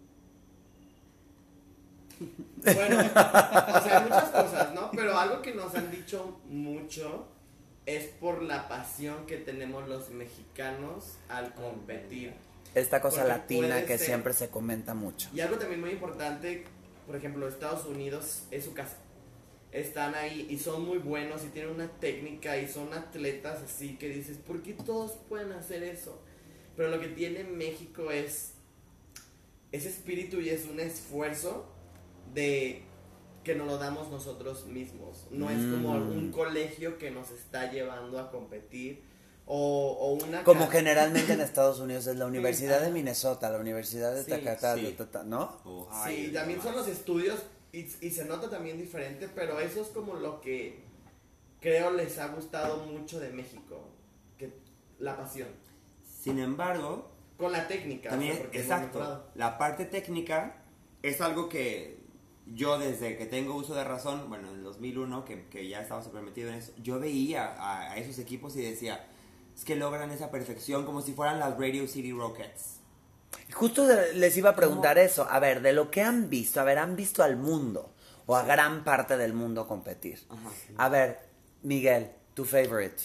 Bueno, o sea, muchas cosas, ¿no? Pero algo que nos han dicho mucho es por la pasión que tenemos los mexicanos al competir. Esta cosa Porque latina puede que ser. siempre se comenta mucho. Y algo también muy importante, por ejemplo, Estados Unidos es su casa. Están ahí y son muy buenos y tienen una técnica y son atletas así que dices, ¿por qué todos pueden hacer eso? Pero lo que tiene México es ese espíritu y es un esfuerzo de que nos lo damos nosotros mismos. No es como un colegio que nos está llevando a competir o una... Como generalmente en Estados Unidos es la Universidad de Minnesota, la Universidad de Sí, sí. ¿no? Sí, también son los estudios y se nota también diferente, pero eso es como lo que creo les ha gustado mucho de México, que la pasión. Sin embargo, Con la técnica. también, o sea, porque hemos exacto, mejorado. la parte técnica es algo que yo desde que tengo uso de razón, bueno, en el 2001, que ya estaba súper metido en eso, yo veía a esos equipos y decía, es que logran esa perfección como si fueran las Radio City Rockets. Justo les iba a preguntar eso. A ver, de lo que han visto, ¿han visto al mundo o a gran parte del mundo competir? Ajá. A ver, Miguel, tu favorite.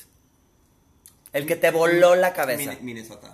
El que te voló la cabeza. Minnesota.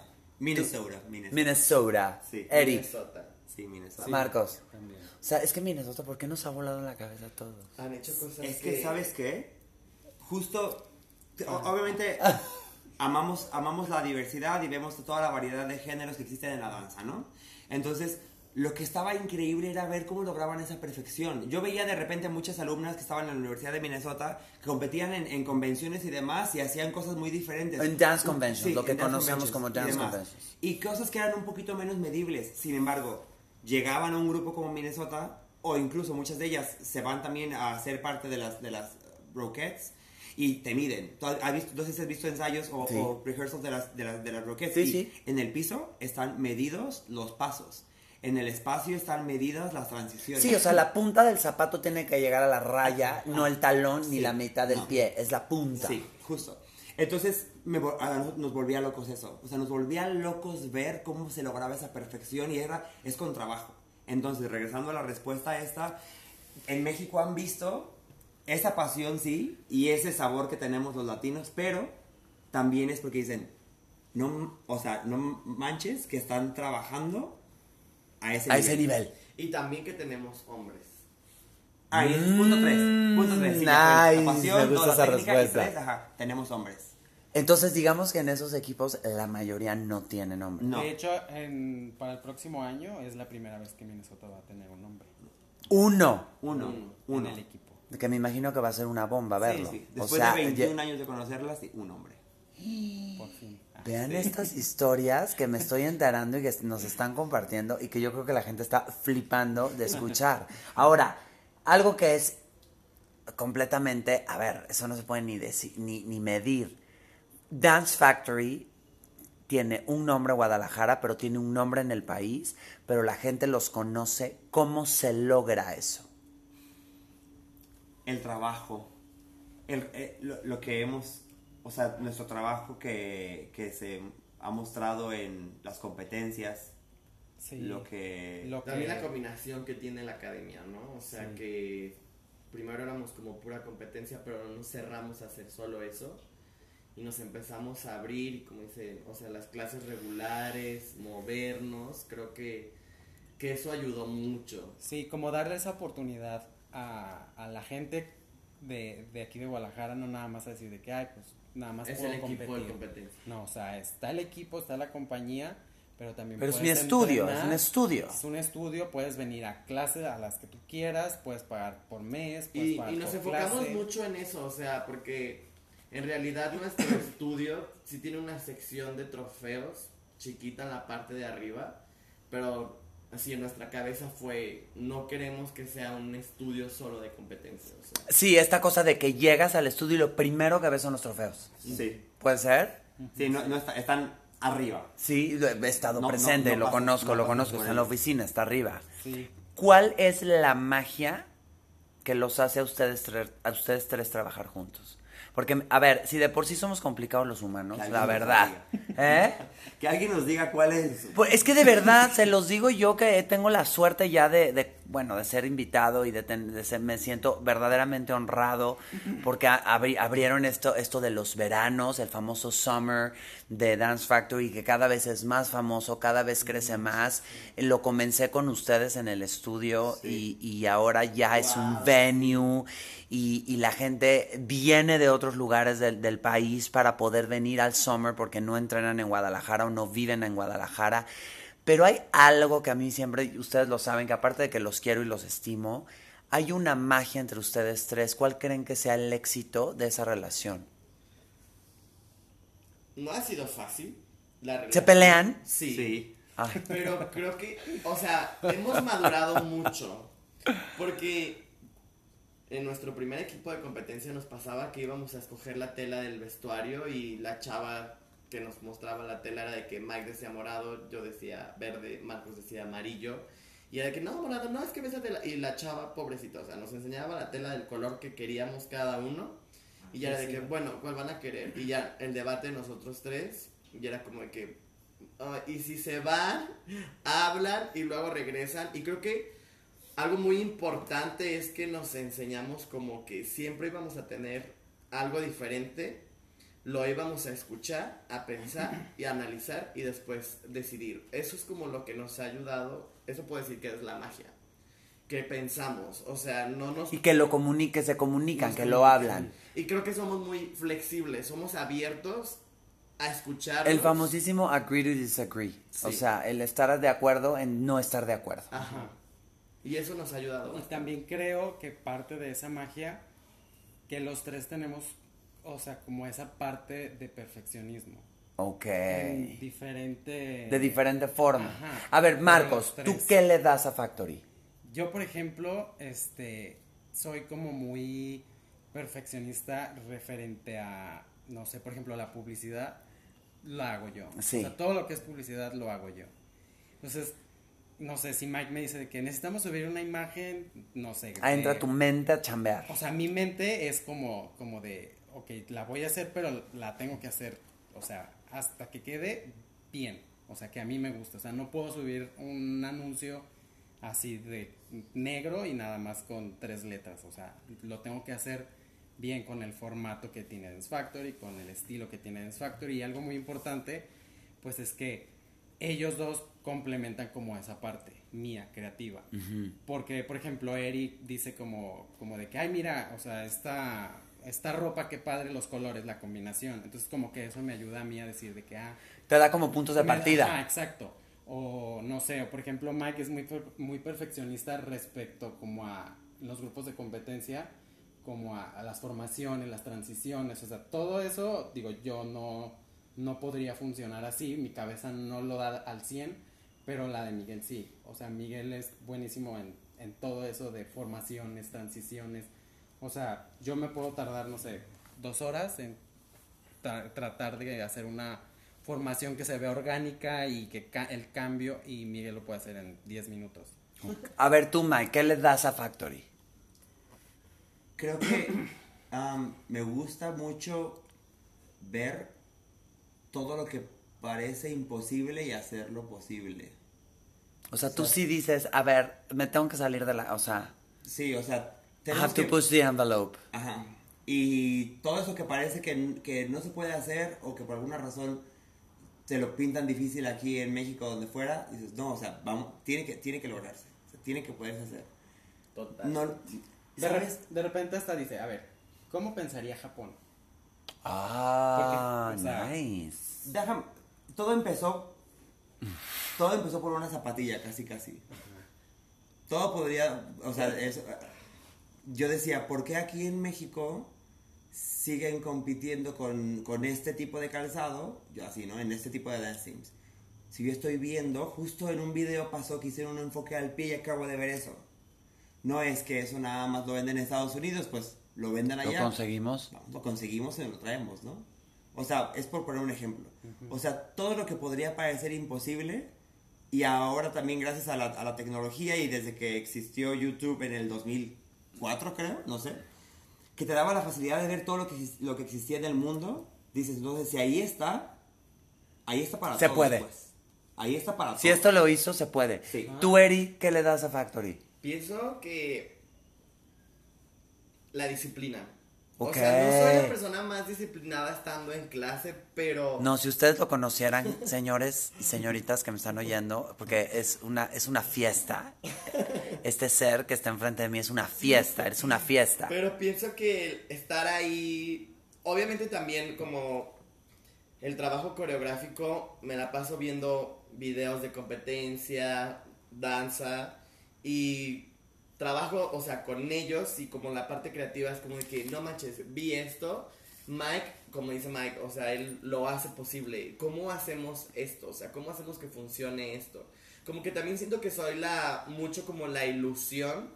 Minnesota. Sí. Eric, Minnesota. Sí, Minnesota. Marcos. También. O sea, es que Minnesota, ¿por qué nos ha volado la cabeza a todos? Han hecho cosas Es que, ¿sabes qué? Justo, obviamente, amamos la diversidad y vemos toda la variedad de géneros que existen en la danza, ¿no? Entonces, lo que estaba increíble era ver cómo lograban esa perfección. Yo veía de repente muchas alumnas que estaban en la Universidad de Minnesota que competían en convenciones y demás y hacían cosas muy diferentes. En dance conventions, Sí, lo que en dance conocemos conventions como y dance demás. conventions. Y cosas que eran un poquito menos medibles. Sin embargo, llegaban a un grupo como Minnesota, o incluso muchas de ellas se van también a ser parte de las Rockettes y te miden. No sé si has visto ensayos o, Sí. o rehearsals de las Rockettes. Sí, y sí. en el piso están medidos los pasos. En el espacio están medidas las transiciones. Sí, o sea, la punta del zapato tiene que llegar a la raya, no el talón ni Sí. la mitad del No. pie, es la punta. Sí, justo. Entonces nos volvía locos eso. O sea, nos volvía locos ver cómo se lograba esa perfección y es con trabajo. Entonces, regresando a la respuesta esta, en México han visto esa pasión, sí, y ese sabor que tenemos los latinos, pero también es porque dicen, no manches que están trabajando a ese A nivel. ese nivel. Y también que tenemos hombres. Ah, y ese es punto 3. Punto 3. Nice, me gusta esa respuesta. Y 3, ajá, tenemos hombres. Entonces, digamos que en esos equipos la mayoría no tiene nombre. No. De hecho, para el próximo año es la primera vez que Minnesota va a tener un nombre Uno. en el equipo. Que me imagino que va a ser una bomba verlo. Sí, sí. Después O sea, de 21 años de conocerlas, sí, un hombre. Por fin. vean estas historias que me estoy enterando y que nos están compartiendo y que yo creo que la gente está flipando de escuchar. Ahora, algo que es completamente, a ver, eso no se puede ni decir, ni medir. Dance Factory tiene un nombre en Guadalajara, pero tiene un nombre en el país, pero la gente los conoce. ¿Cómo se logra eso? El trabajo. Lo que hemos... O sea, nuestro trabajo que se ha mostrado en las competencias. Sí. También la combinación que tiene la academia, ¿no? O sea, que primero éramos como pura competencia, pero no nos cerramos a hacer solo eso. Y nos empezamos a abrir, y como dice, o sea, las clases regulares, movernos, creo que eso ayudó mucho. Sí, como darle esa oportunidad a la gente de aquí de Guadalajara, no nada más a decir de que, ay, pues nada más Es puedo el equipo competir. de competencia. No, o sea, está el equipo, está la compañía, pero también Pero es puedes mi estudio, entrenar. es un estudio. Es un estudio, puedes venir a clases a las que tú quieras, puedes pagar por mes, puedes Y pagar nos por enfocamos clase. mucho en eso, o sea, porque en realidad nuestro estudio sí tiene una sección de trofeos chiquita en la parte de arriba, pero así en nuestra cabeza fue, no queremos que sea un estudio solo de competencia, o sea. Sí, esta cosa de que llegas al estudio y lo primero que ves son los trofeos. Sí. ¿Puede ser? Sí, no están arriba. Sí, he estado No, presente, no lo pasa- conozco, no lo pasa conozco, por está en la ello. oficina, está arriba. Sí. ¿Cuál es la magia que los hace a ustedes tres trabajar juntos? Porque, a ver, si de por sí somos complicados los humanos, Que alguien la nos verdad. ¿Eh? Que alguien nos diga cuál es. Pues es que de verdad, se los digo yo que tengo la suerte ya de ser invitado y me siento verdaderamente honrado porque abrieron esto de los veranos, el famoso Summer de Dance Factory, que cada vez es más famoso, cada vez crece más. Lo comencé con ustedes en el estudio y ahora ya es un venue y la gente viene de otros lugares del país para poder venir al Summer porque no entrenan en Guadalajara o no viven en Guadalajara. Pero hay algo que a mí siempre, ustedes lo saben, que aparte de que los quiero y los estimo, hay una magia entre ustedes tres. ¿Cuál creen que sea el éxito de esa relación? No ha sido fácil la ¿Se relación. pelean? Sí. Ay. Pero creo que, o sea, hemos madurado mucho. Porque en nuestro primer equipo de competencia nos pasaba que íbamos a escoger la tela del vestuario y la chava que nos mostraba la tela era de que Mike decía morado, yo decía verde, Marcos decía amarillo. Y era de que no, morado, no, es que ves esa tela. Y la chava, pobrecita, o sea, nos enseñaba la tela del color que queríamos cada uno. Y ya era de que, bueno, ¿cuál van a querer? Y ya el debate de nosotros tres, y era como de que, y si se van, hablan y luego regresan. Y creo que algo muy importante es que nos enseñamos como que siempre íbamos a tener algo diferente, lo íbamos a escuchar, a pensar y a analizar y después decidir. Eso es como lo que nos ha ayudado, eso puedo decir que es la magia, que pensamos, o sea, no nos... Y que se comunican, nos que lo comunican. hablan. Y creo que somos muy flexibles, somos abiertos a escuchar. El famosísimo agree to disagree. Sí. O sea, el estar de acuerdo en no estar de acuerdo. Ajá. Y eso nos ha ayudado Y bastante. también creo que parte de esa magia, que los tres tenemos, o sea, como esa parte de perfeccionismo. Ok. En diferente... De diferente forma. Ajá. A ver, Pero Marcos, los ¿tú tres. qué le das a Factory? Yo, por ejemplo, soy como muy perfeccionista referente a, no sé, por ejemplo, la publicidad la hago yo. Sí. O sea, todo lo que es publicidad lo hago yo. Entonces, no sé, si Mike me dice de que necesitamos subir una imagen, no sé. Entra tu mente a chambear. O sea, mi mente es como de, ok, la voy a hacer, pero la tengo que hacer, o sea, hasta que quede bien. O sea, que a mí me gusta. O sea, no puedo subir un anuncio así de negro y nada más con 3 letras. O sea, lo tengo que hacer bien con el formato que tiene Dance Factory, con el estilo que tiene Dance Factory. Y algo muy importante, pues es que ellos dos complementan como esa parte mía, creativa. Porque, por ejemplo, Eric dice como de que, ay, mira, o sea, esta ropa, qué padre los colores, la combinación. Entonces, como que eso me ayuda a mí a decir de que, Te da como puntos de partida. Exacto. O no sé, o por ejemplo, Mike es muy perfeccionista respecto como a los grupos de competencia, como a las formaciones, las transiciones, o sea, todo eso, digo, yo no podría funcionar así, mi cabeza no lo da al 100, pero la de Miguel sí. O sea, Miguel es buenísimo en todo eso de formaciones, transiciones. O sea, yo me puedo tardar, no sé, 2 horas en tratar de hacer una formación que se vea orgánica y que el cambio, y Miguel lo puede hacer en 10 minutos. A ver tú, Mike, ¿qué le das a Factory? Creo que me gusta mucho ver todo lo que parece imposible y hacerlo posible. O sea, tú sí dices, a ver, me tengo que salir de la... O sea... Sí, o sea... I have to push the envelope. Ajá. Y todo eso que parece que no se puede hacer o que por alguna razón te lo pintan difícil aquí en México o donde fuera, dices, no, o sea, vamos, tiene que lograrse. O sea, tiene que poderse hacer. Total. No, ¿sabes? De repente hasta dice, a ver, ¿cómo pensaría Japón? Ah, Porque, o sea, nice. Déjame, todo empezó por una zapatilla, casi. Todo podría, o sea, yo decía, ¿por qué aquí en México siguen compitiendo con este tipo de calzado? Yo así, ¿no? En este tipo de dance teams. Si yo estoy viendo, justo en un video pasó que hicieron un enfoque al pie y acabo de ver eso. No es que eso nada más lo venden en Estados Unidos, pues lo venden allá. ¿Lo conseguimos? Vamos, lo conseguimos y lo traemos, ¿no? O sea, es por poner un ejemplo. O sea, todo lo que podría parecer imposible, y ahora también gracias a la tecnología y desde que existió YouTube en el 2004, creo, no sé, que te daba la facilidad de ver todo lo que existía en el mundo, dices, entonces, si ahí está para Se todos, puede. pues. Ahí está para todos. Si esto lo hizo, se puede. Sí. Tú, Eri, ¿qué le das a Factory? Pienso que la disciplina. Ok. O sea, no soy la persona más disciplinada estando en clase, pero... No, si ustedes lo conocieran, señores y señoritas que me están oyendo, porque es una fiesta. Este ser que está enfrente de mí es una fiesta, es una fiesta. Pero pienso que estar ahí, obviamente también como el trabajo coreográfico, me la paso viendo videos de competencia, danza, y trabajo, o sea, con ellos, y como la parte creativa es como de que, no manches, vi esto, Mike, como dice Mike, o sea, él lo hace posible. ¿Cómo hacemos esto? O sea, ¿cómo hacemos que funcione esto? Como que también siento que soy mucho como la ilusión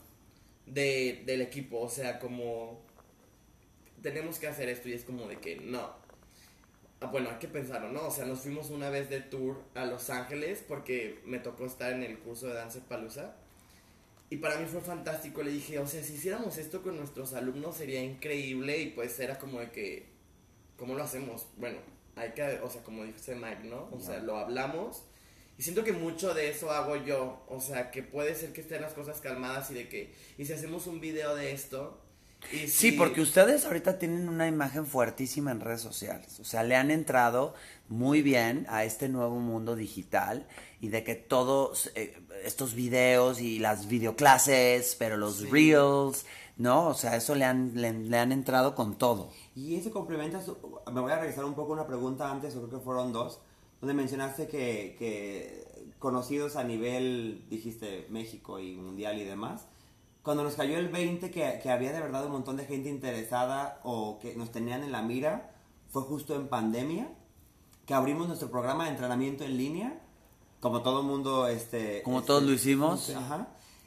del equipo, o sea, como tenemos que hacer esto y es como de que no. Bueno, hay que pensarlo, ¿no? O sea, nos fuimos una vez de tour a Los Ángeles porque me tocó estar en el curso de Danza Palooza. Y para mí fue fantástico, le dije, o sea, si hiciéramos esto con nuestros alumnos sería increíble, y pues era como de que, ¿cómo lo hacemos? Bueno, hay que, o sea, como dice Mike, ¿no? O sea, lo hablamos, y siento que mucho de eso hago yo, o sea, que puede ser que estén las cosas calmadas y de que, y si hacemos un video de esto, y Sí, si... porque ustedes ahorita tienen una imagen fuertísima en redes sociales. O sea, le han entrado muy bien a este nuevo mundo digital y de que todos estos videos y las videoclases, pero los reels, ¿no? O sea, eso le han entrado con todo. Y eso complementa, me voy a regresar un poco a una pregunta antes, o creo que fueron dos, donde mencionaste que conocidos a nivel, dijiste, México y mundial y demás. Cuando nos cayó el 20 que había de verdad un montón de gente interesada o que nos tenían en la mira, fue justo en pandemia, que abrimos nuestro programa de entrenamiento en línea, como todo mundo... Como todos lo hicimos. Ajá.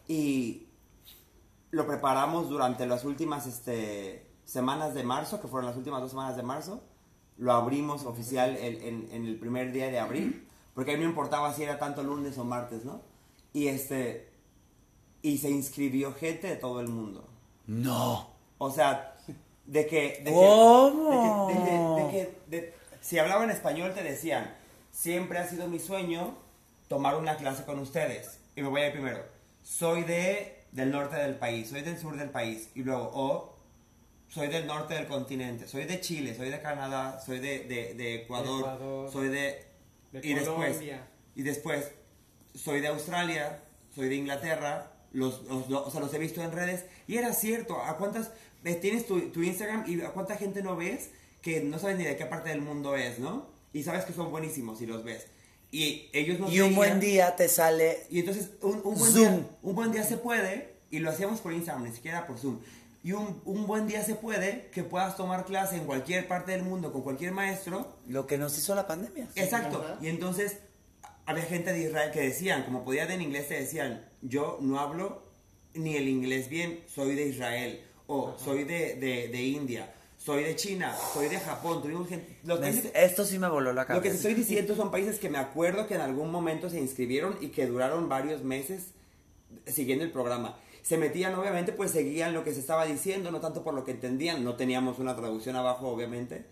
Y lo preparamos durante las últimas semanas de marzo, que fueron las últimas 2 semanas de marzo. Lo abrimos oficial en el primer día de abril, porque a mí no importaba si era tanto lunes o martes, ¿no? Y y se inscribió gente de todo el mundo. No. O sea, ¿Cómo? si hablaba en español te decían, siempre ha sido mi sueño tomar una clase con ustedes. Y me voy a ir primero. Soy del norte del país, soy del sur del país. Y luego, soy del norte del continente, soy de Chile, soy de Canadá, soy de Ecuador, soy de... Y después, Colombia. Y después, soy de Australia, soy de Inglaterra, o sea, los he visto en redes. Y era cierto, ¿a cuántas... tienes tu Instagram y a cuánta gente no ves que no sabes ni de qué parte del mundo es, ¿no? Y sabes que son buenísimos y los ves. Y ellos nos Y un veían, buen día te sale... y entonces un buen Zoom. día, un buen día se puede, y lo hacíamos por Instagram, ni siquiera por Zoom. Y un buen día se puede que puedas tomar clase en cualquier parte del mundo con cualquier maestro. Lo que nos hizo la pandemia. Exacto. Ajá. Y entonces había gente de Israel que decían, como podían en inglés, te decían, yo no hablo ni el inglés bien, soy de Israel, o soy de India, soy de China, soy de Japón. Tuvimos gente, Esto sí me voló la cabeza. lo que te estoy diciendo son países que me acuerdo que en algún momento se inscribieron y que duraron varios meses siguiendo el programa. Se metían, obviamente, pues seguían lo que se estaba diciendo, no tanto por lo que entendían, no teníamos una traducción abajo, obviamente.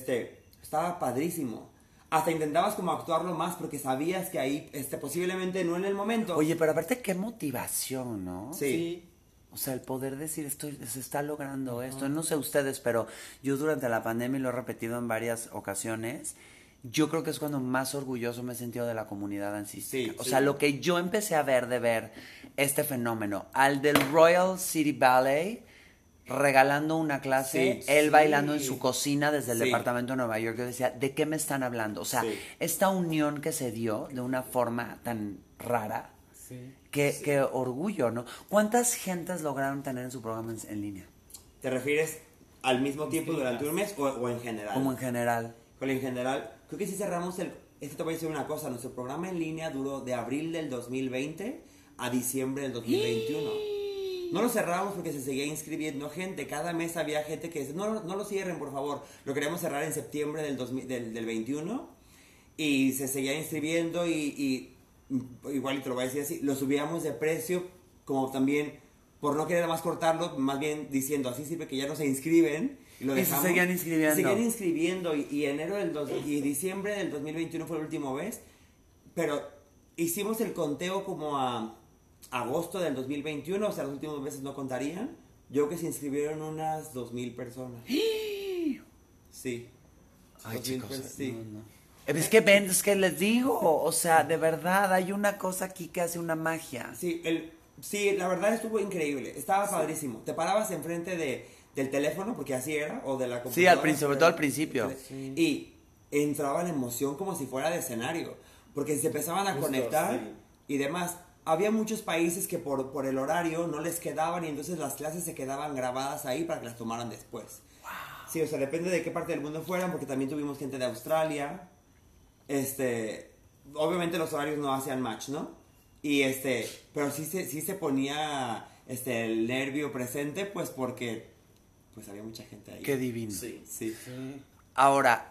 Estaba padrísimo. Hasta intentabas como actuarlo más porque sabías que ahí, posiblemente no en el momento. Oye, pero aparte qué motivación, ¿no? Sí. O sea, el poder decir, se está logrando esto. No sé ustedes, pero yo durante la pandemia, y lo he repetido en varias ocasiones, yo creo que es cuando más orgulloso me he sentido de la comunidad dancística. Sí, O sí. sea, lo que yo empecé a ver este fenómeno, al del Royal City Ballet regalando una clase, Sí, él sí. bailando en su cocina desde el Sí. departamento de Nueva York, yo decía, ¿de qué me están hablando? O sea, Sí. esta unión que se dio de una forma tan rara, Sí. qué orgullo, ¿no? ¿Cuántas gentes lograron tener en su programa en línea? ¿Te refieres al mismo tiempo durante un mes o en general? Como en general. Pero en general, creo que sí cerramos te voy a decir una cosa, nuestro programa en línea duró de abril del 2020 a diciembre del 2021. No lo cerramos porque se seguía inscribiendo gente, cada mes había gente que decía, no lo cierren por favor, lo queríamos cerrar en septiembre del 21 y se seguía inscribiendo y igual y te lo voy a decir así, lo subíamos de precio como también por no querer más cortarlo, más bien diciendo así sirve que ya no se inscriben. Y lo Y se dejamos. seguían inscribiendo. Se seguían inscribiendo y diciembre del 2021 fue la última vez, pero hicimos el conteo como a agosto del 2021, o sea, las últimas veces no contarían. Yo creo que se inscribieron unas 2,000 personas. Sí. Ay, 2,000 chicos, personas, sí. no. Es que ven, es que les digo, o sea, de verdad, hay una cosa aquí que hace una magia. Sí, sí, la verdad estuvo increíble, estaba padrísimo. Te parabas enfrente del teléfono, porque así era, o de la computadora. Sí, sobre todo al principio. Sí. Y entraba la emoción como si fuera de escenario, porque se empezaban a Justo, conectar sí. y demás. Había muchos países que por el horario no les quedaban y entonces las clases se quedaban grabadas ahí para que las tomaran después. Wow. Sí, o sea, depende de qué parte del mundo fueran, porque también tuvimos gente de Australia. Obviamente los horarios no hacían match, ¿no? Y pero sí se ponía el nervio presente, pues porque pues había mucha gente ahí. Qué divino. Sí. Sí. Ahora,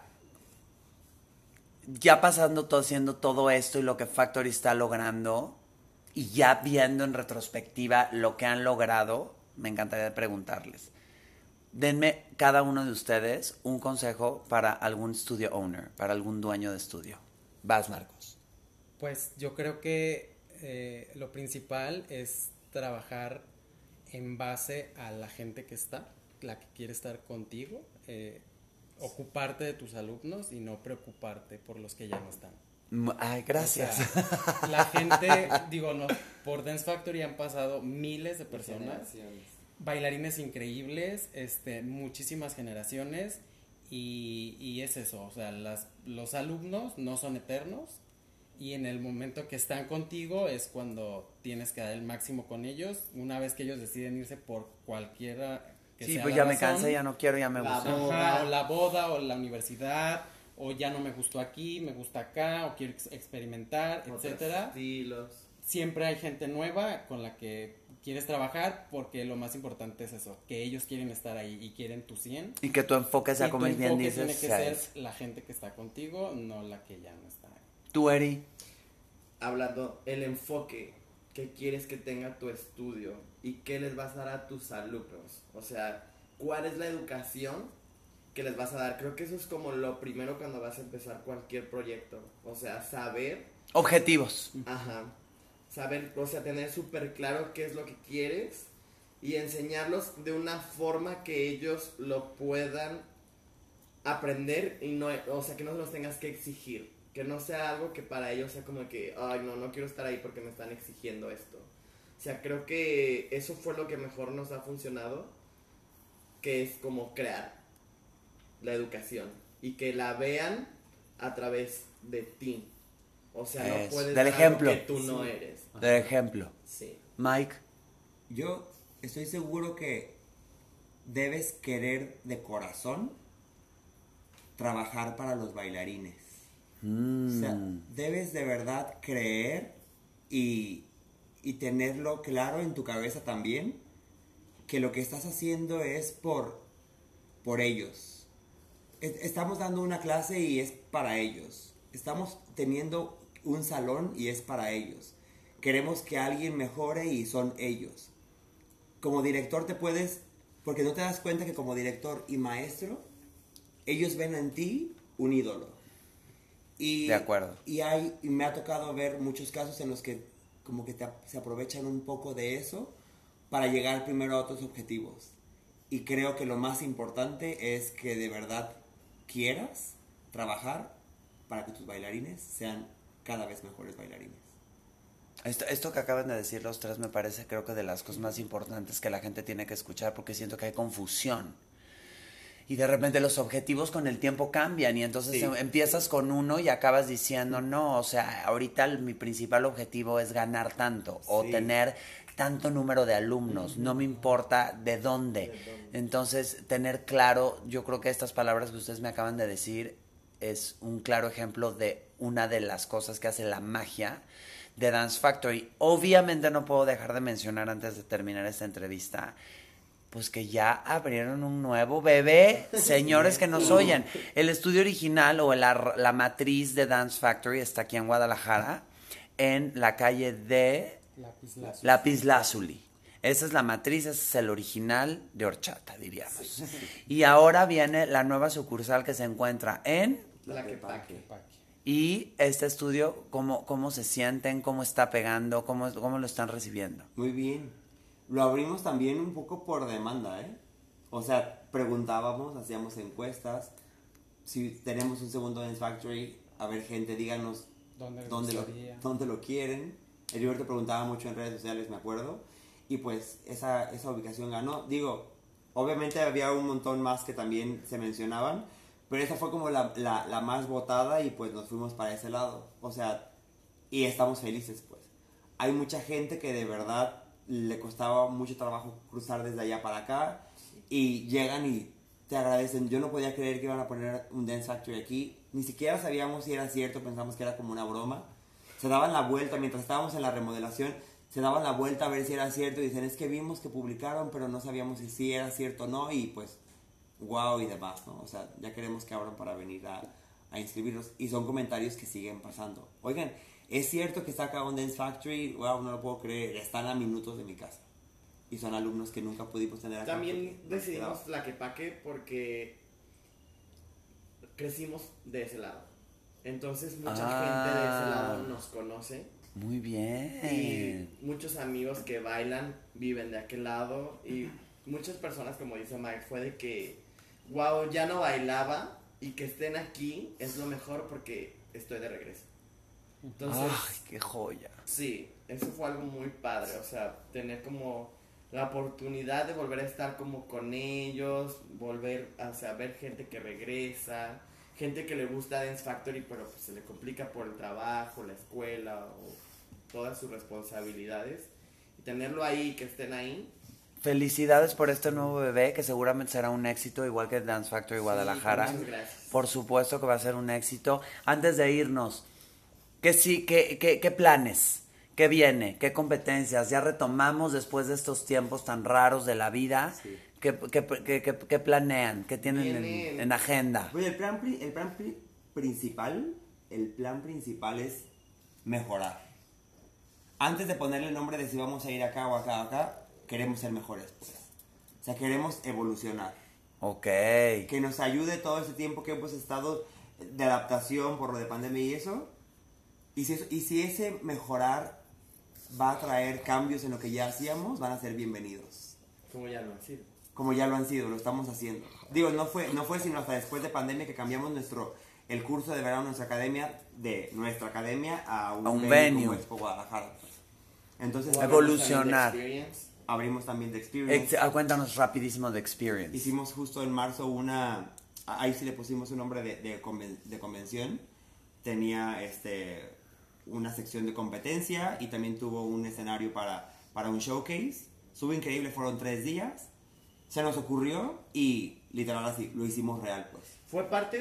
ya haciendo todo esto y lo que Factory está logrando, y ya viendo en retrospectiva lo que han logrado, me encantaría preguntarles. Denme cada uno de ustedes un consejo para algún studio owner, para algún dueño de estudio. Vas, Marcos. Pues yo creo que lo principal es trabajar en base a la gente que está, la que quiere estar contigo, ocuparte de tus alumnos y no preocuparte por los que ya no están. Ay, gracias. O sea, la gente, por Dance Factory han pasado miles de personas, bailarines increíbles, muchísimas generaciones y es eso, o sea, los alumnos no son eternos y en el momento que están contigo es cuando tienes que dar el máximo con ellos, una vez que ellos deciden irse por cualquiera que Sí, sea pues la ya me razón. cansé, ya no quiero, ya me gusta. Ajá, o la boda, o la universidad, o ya no me gustó aquí, me gusta acá, o quiero experimentar, Otros etcétera. estilos. Siempre hay gente nueva con la que quieres trabajar porque lo más importante es eso, que ellos quieren estar ahí y quieren tu 100. Y que tu enfoque sea, Y como tu bien enfoque dices, tiene que sea ser ese. la gente que está contigo, no la que ya no está ahí. Tú, Eri. Hablando, el enfoque que quieres que tenga tu estudio y qué les vas a dar a tus alumnos. O sea, ¿cuál es la educación que les vas a dar? Creo que eso es como lo primero cuando vas a empezar cualquier proyecto. O sea, saber, Objetivos. saber, o sea, tener súper claro qué es lo que quieres y enseñarlos de una forma que ellos lo puedan aprender y no, o sea, que no se los tengas que exigir. Que no sea algo que para ellos sea como que, ay, no quiero estar ahí porque me están exigiendo esto. O sea, creo que eso fue lo que mejor nos ha funcionado, que es como crear la educación y que la vean a través de ti. O sea, no Eso, puedes del dar ejemplo. algo que tú no eres. De ejemplo. Sí. Mike. Yo estoy seguro que debes querer de corazón trabajar para los bailarines. O sea, debes de verdad creer y tenerlo claro en tu cabeza también, que lo que estás haciendo es por ellos. Estamos dando una clase y es para ellos. Estamos teniendo un salón y es para ellos. Queremos que alguien mejore y son ellos. Como director te puedes, porque no te das cuenta que como director y maestro, ellos ven en ti un ídolo. Y, De acuerdo. Y me ha tocado ver muchos casos en los que como que se aprovechan un poco de eso para llegar primero a otros objetivos. Y creo que lo más importante es que de verdad quieras trabajar para que tus bailarines sean cada vez mejores bailarines. Esto que acaban de decir los tres me parece, creo que de las cosas más importantes que la gente tiene que escuchar, porque siento que hay confusión. Y de repente los objetivos con el tiempo cambian y entonces empiezas con uno y acabas diciendo, no, o sea, ahorita mi principal objetivo es ganar tanto o tener tanto número de alumnos, no me importa de dónde. Entonces, tener claro, yo creo que estas palabras que ustedes me acaban de decir es un claro ejemplo de una de las cosas que hace la magia de Dance Factory. Obviamente no puedo dejar de mencionar antes de terminar esta entrevista, pues que ya abrieron un nuevo bebé, señores que nos oyen. El estudio original o la matriz de Dance Factory está aquí en Guadalajara, en la calle de Lapislázuli. Esa es la matriz, ese es el original de horchata, diríamos. Y ahora viene la nueva sucursal que se encuentra en Tlaquepaque. Y este estudio, ¿cómo se sienten? ¿Cómo está pegando? ¿Cómo lo están recibiendo? Muy bien. Lo abrimos también un poco por demanda, ¿eh? O sea, preguntábamos, hacíamos encuestas. Si tenemos un segundo Dance Factory, a ver, gente, díganos dónde lo quieren. Heriberto preguntaba mucho en redes sociales, me acuerdo. Y pues esa ubicación ganó. Digo, obviamente había un montón más que también se mencionaban, pero esa fue como la más votada y pues nos fuimos para ese lado. O sea, y estamos felices, pues. Hay mucha gente que de verdad le costaba mucho trabajo cruzar desde allá para acá y llegan y te agradecen. Yo no podía creer que iban a poner un Dance Factory aquí. Ni siquiera sabíamos si era cierto, pensamos que era como una broma. Se daban la vuelta, mientras estábamos en la remodelación, se daban la vuelta a ver si era cierto y dicen, es que vimos que publicaron, pero no sabíamos si sí era cierto o no, y pues, wow y demás, ¿no? O sea, ya queremos que abran para venir a inscribirnos, y son comentarios que siguen pasando. Oigan, es cierto que está acá un Dance Factory, wow, no lo puedo creer, están a minutos de mi casa. Y son alumnos que nunca pudimos tener acá. También decidimos Tlaquepaque porque crecimos de ese lado. Entonces mucha gente de ese lado nos conoce. Muy bien. Y muchos amigos que bailan viven de aquel lado. Y muchas personas, como dice Mike, fue de que, wow, ya no bailaba y que estén aquí es lo mejor porque estoy de regreso. Entonces, ¡ay, qué joya! Sí, eso fue algo muy padre, o sea, tener como la oportunidad de volver a estar como con ellos, volver a ver gente que regresa, gente que le gusta Dance Factory pero pues se le complica por el trabajo, la escuela o todas sus responsabilidades, y tenerlo ahí, que estén ahí. Felicidades por este nuevo bebé, que seguramente será un éxito, igual que Dance Factory Guadalajara. Muchas gracias. Por supuesto que va a ser un éxito. Antes de irnos, ¿qué planes? ¿Qué viene? ¿Qué competencias? Ya retomamos después de estos tiempos tan raros de la vida. Sí. ¿Qué planean? ¿Qué tienen en agenda? Pues el plan principal es mejorar. Antes de ponerle el nombre de si vamos a ir acá o acá o acá, queremos ser mejores, pues. O sea, queremos evolucionar. Ok. Que nos ayude todo ese tiempo que hemos estado de adaptación por lo de pandemia y eso. Y si ese mejorar va a traer cambios en lo que ya hacíamos, van a ser bienvenidos. Como ya lo han sido. Como ya lo han sido, lo estamos haciendo. Digo, no fue sino hasta después de pandemia que cambiamos nuestro el curso de verano de nuestra academia a un, un venue venue. como Expo Guadalajara. Pues. Entonces Evolucionar. abrimos también The Experience. Cuéntanos rapidísimo de Experience. Hicimos justo en marzo ahí sí le pusimos un nombre de convención. Tenía una sección de competencia y también tuvo un escenario para un showcase. Estuvo increíble, fueron 3 días. Se nos ocurrió y literal así, lo hicimos real pues. Fue parte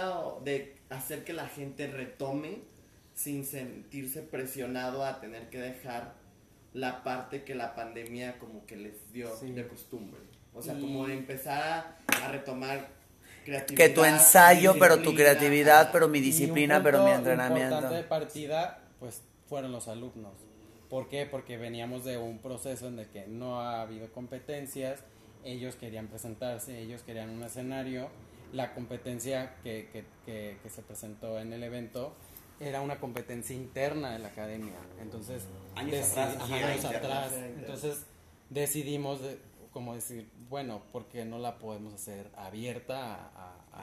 de hacer que la gente retome sin sentirse presionado a tener que dejar la parte que la pandemia como que les dio de costumbre. O sea, como de empezar a retomar creatividad. Que tu ensayo, pero tu disciplina. creatividad, pero mi disciplina, Y un pero mi punto entrenamiento. importante de partida, pues, fueron los alumnos. ¿Por qué? Porque veníamos de un proceso en el que no ha habido competencias, ellos querían presentarse, ellos querían un escenario. La competencia que se presentó en el evento era una competencia interna de la academia. Entonces, Años atrás. Entonces decidimos como decir, bueno, ¿por qué no la podemos hacer abierta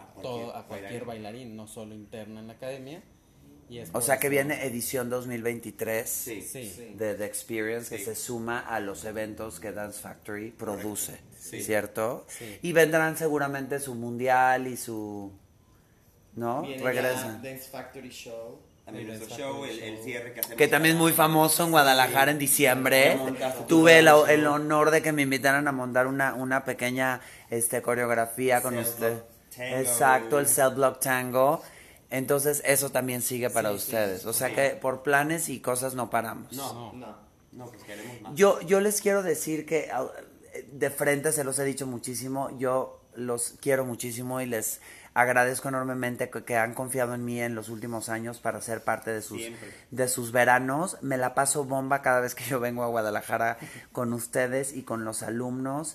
a cualquier bailarín, no solo interna en la academia? Y es O por sea que eso- viene edición 2023 Sí. de The Experience, que Sí. se suma a los eventos que Dance Factory produce, Sí. ¿cierto? Sí. Y vendrán seguramente su mundial y su... ¿no? Viene Regresan. ya Dance Factory Show. También Mira, nuestro está show, el el show. cierre que hacemos. Que también es muy famoso en Guadalajara en diciembre. Ya montaste tu Tuve show. el honor de que me invitaran a montar una pequeña coreografía con Cell usted. Block Tango. Exacto, el Cell Block Tango. Entonces eso también sigue para Sí, ustedes. sí, O sea sí. que por planes y cosas no paramos. No, No. pues queremos más. Yo les quiero decir que de frente se los he dicho muchísimo, yo los quiero muchísimo y les agradezco enormemente que han confiado en mí en los últimos años para ser parte Siempre. de sus veranos. Me la paso bomba cada vez que yo vengo a Guadalajara con ustedes y con los alumnos.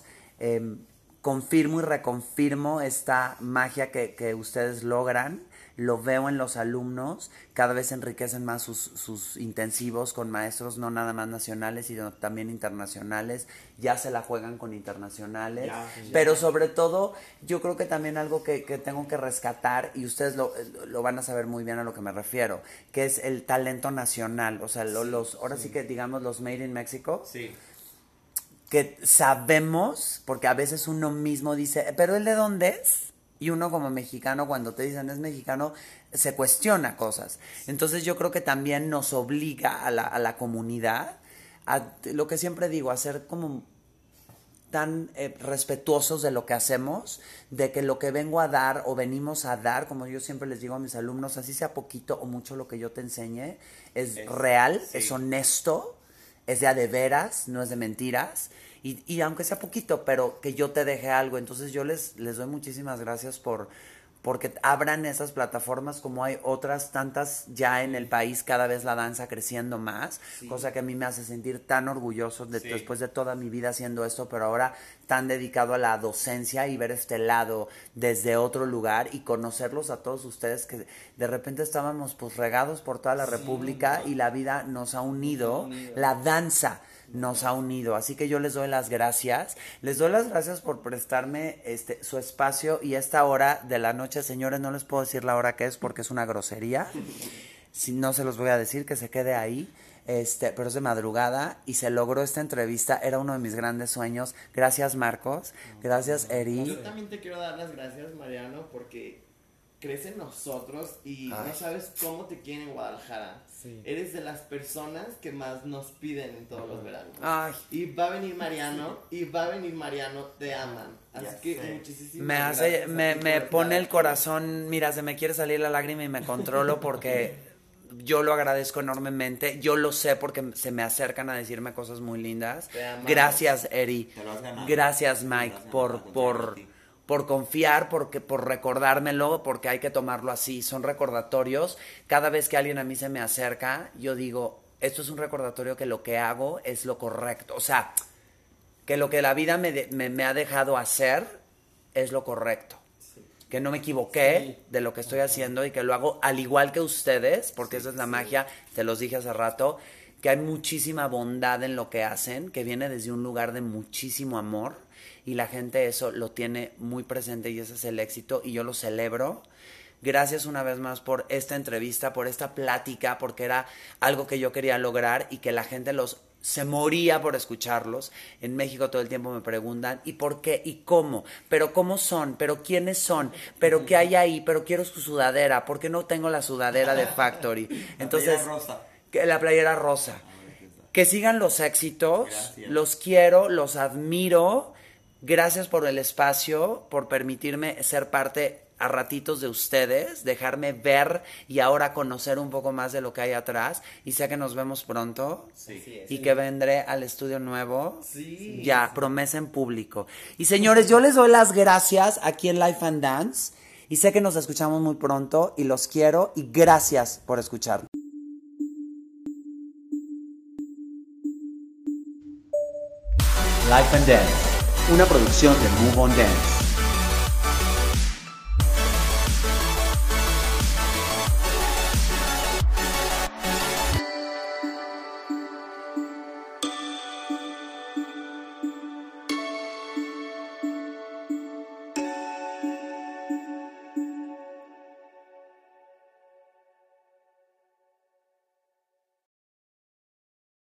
Confirmo y reconfirmo esta magia que ustedes logran. Lo veo en los alumnos, cada vez enriquecen más sus intensivos con maestros no nada más nacionales, sino también internacionales, ya se la juegan con internacionales, pero sobre todo yo creo que también algo que tengo que rescatar, y ustedes lo van a saber muy bien a lo que me refiero, que es el talento nacional, o sea, ahora sí que digamos los Made in Mexico, Sí. que sabemos, porque a veces uno mismo dice, ¿pero él de dónde es? Y uno como mexicano, cuando te dicen es mexicano, se cuestiona cosas. Entonces yo creo que también nos obliga a la comunidad a lo que siempre digo, a ser como tan respetuosos de lo que hacemos, de que lo que vengo a dar o venimos a dar, como yo siempre les digo a mis alumnos, así sea poquito o mucho lo que yo te enseñe, es real, sí. es honesto, es de veras, no es de mentiras. Y aunque sea poquito, pero que yo te deje algo. Entonces yo les doy muchísimas gracias porque abran esas plataformas, como hay otras tantas ya en el país, cada vez la danza creciendo más, cosa que a mí me hace sentir tan orgulloso después de toda mi vida haciendo esto, pero ahora tan dedicado a la docencia y ver este lado desde otro lugar y conocerlos a todos ustedes que de repente estábamos pues regados por toda la República y la vida nos ha unido, la danza nos ha unido, así que yo les doy las gracias por prestarme su espacio y esta hora de la noche, señores, no les puedo decir la hora que es porque es una grosería, si no se los voy a decir, que se quede ahí, pero es de madrugada y se logró esta entrevista, era uno de mis grandes sueños, gracias Marcos, gracias Eri. Yo también te quiero dar las gracias, Mariano, porque crees en nosotros y no sabes cómo te quieren en Guadalajara. Sí. Eres de las personas que más nos piden en todos los veranos. Ay. Y va a venir Mariano, te aman. Así Ya que sé. muchísimas Me gracias. hace, a me ti me por pone estar el aquí. corazón, mira, se me quiere salir la lágrima y me controlo porque yo lo agradezco enormemente, yo lo sé porque se me acercan a decirme cosas muy lindas. Te amamos. Gracias Eri, Te lo has ganado. gracias Te lo Mike has ganado, por al contrario a ti. por confiar, por recordármelo, porque hay que tomarlo así, son recordatorios. Cada vez que alguien a mí se me acerca, yo digo, esto es un recordatorio que lo que hago es lo correcto, o sea, que lo que la vida me ha dejado hacer es lo correcto. Que no me equivoqué de lo que estoy haciendo y que lo hago al igual que ustedes, porque esa es la magia, te los dije hace rato, que hay muchísima bondad en lo que hacen, que viene desde un lugar de muchísimo amor y la gente eso lo tiene muy presente y ese es el éxito y yo lo celebro. Gracias una vez más por esta entrevista, por esta plática, porque era algo que yo quería lograr y que la gente se moría por escucharlos. En México todo el tiempo me preguntan, ¿y por qué? ¿Y cómo? ¿Pero cómo son? ¿Pero quiénes son? ¿Pero qué hay ahí? ¿Pero quiero su sudadera? ¿Por qué no tengo la sudadera de Factory? Entonces, la playera rosa. Que sigan los éxitos. Gracias. Los quiero, los admiro. Gracias por el espacio, por permitirme ser parte a ratitos de ustedes, dejarme ver y ahora conocer un poco más de lo que hay atrás. Y sé que nos vemos pronto. Sí. Y que vendré al estudio nuevo. Sí. Ya, promesa en público. Y señores, yo les doy las gracias aquí en Life and Dance. Y sé que nos escuchamos muy pronto y los quiero y gracias por escucharme. Life and Dance, una producción de Move on Dance.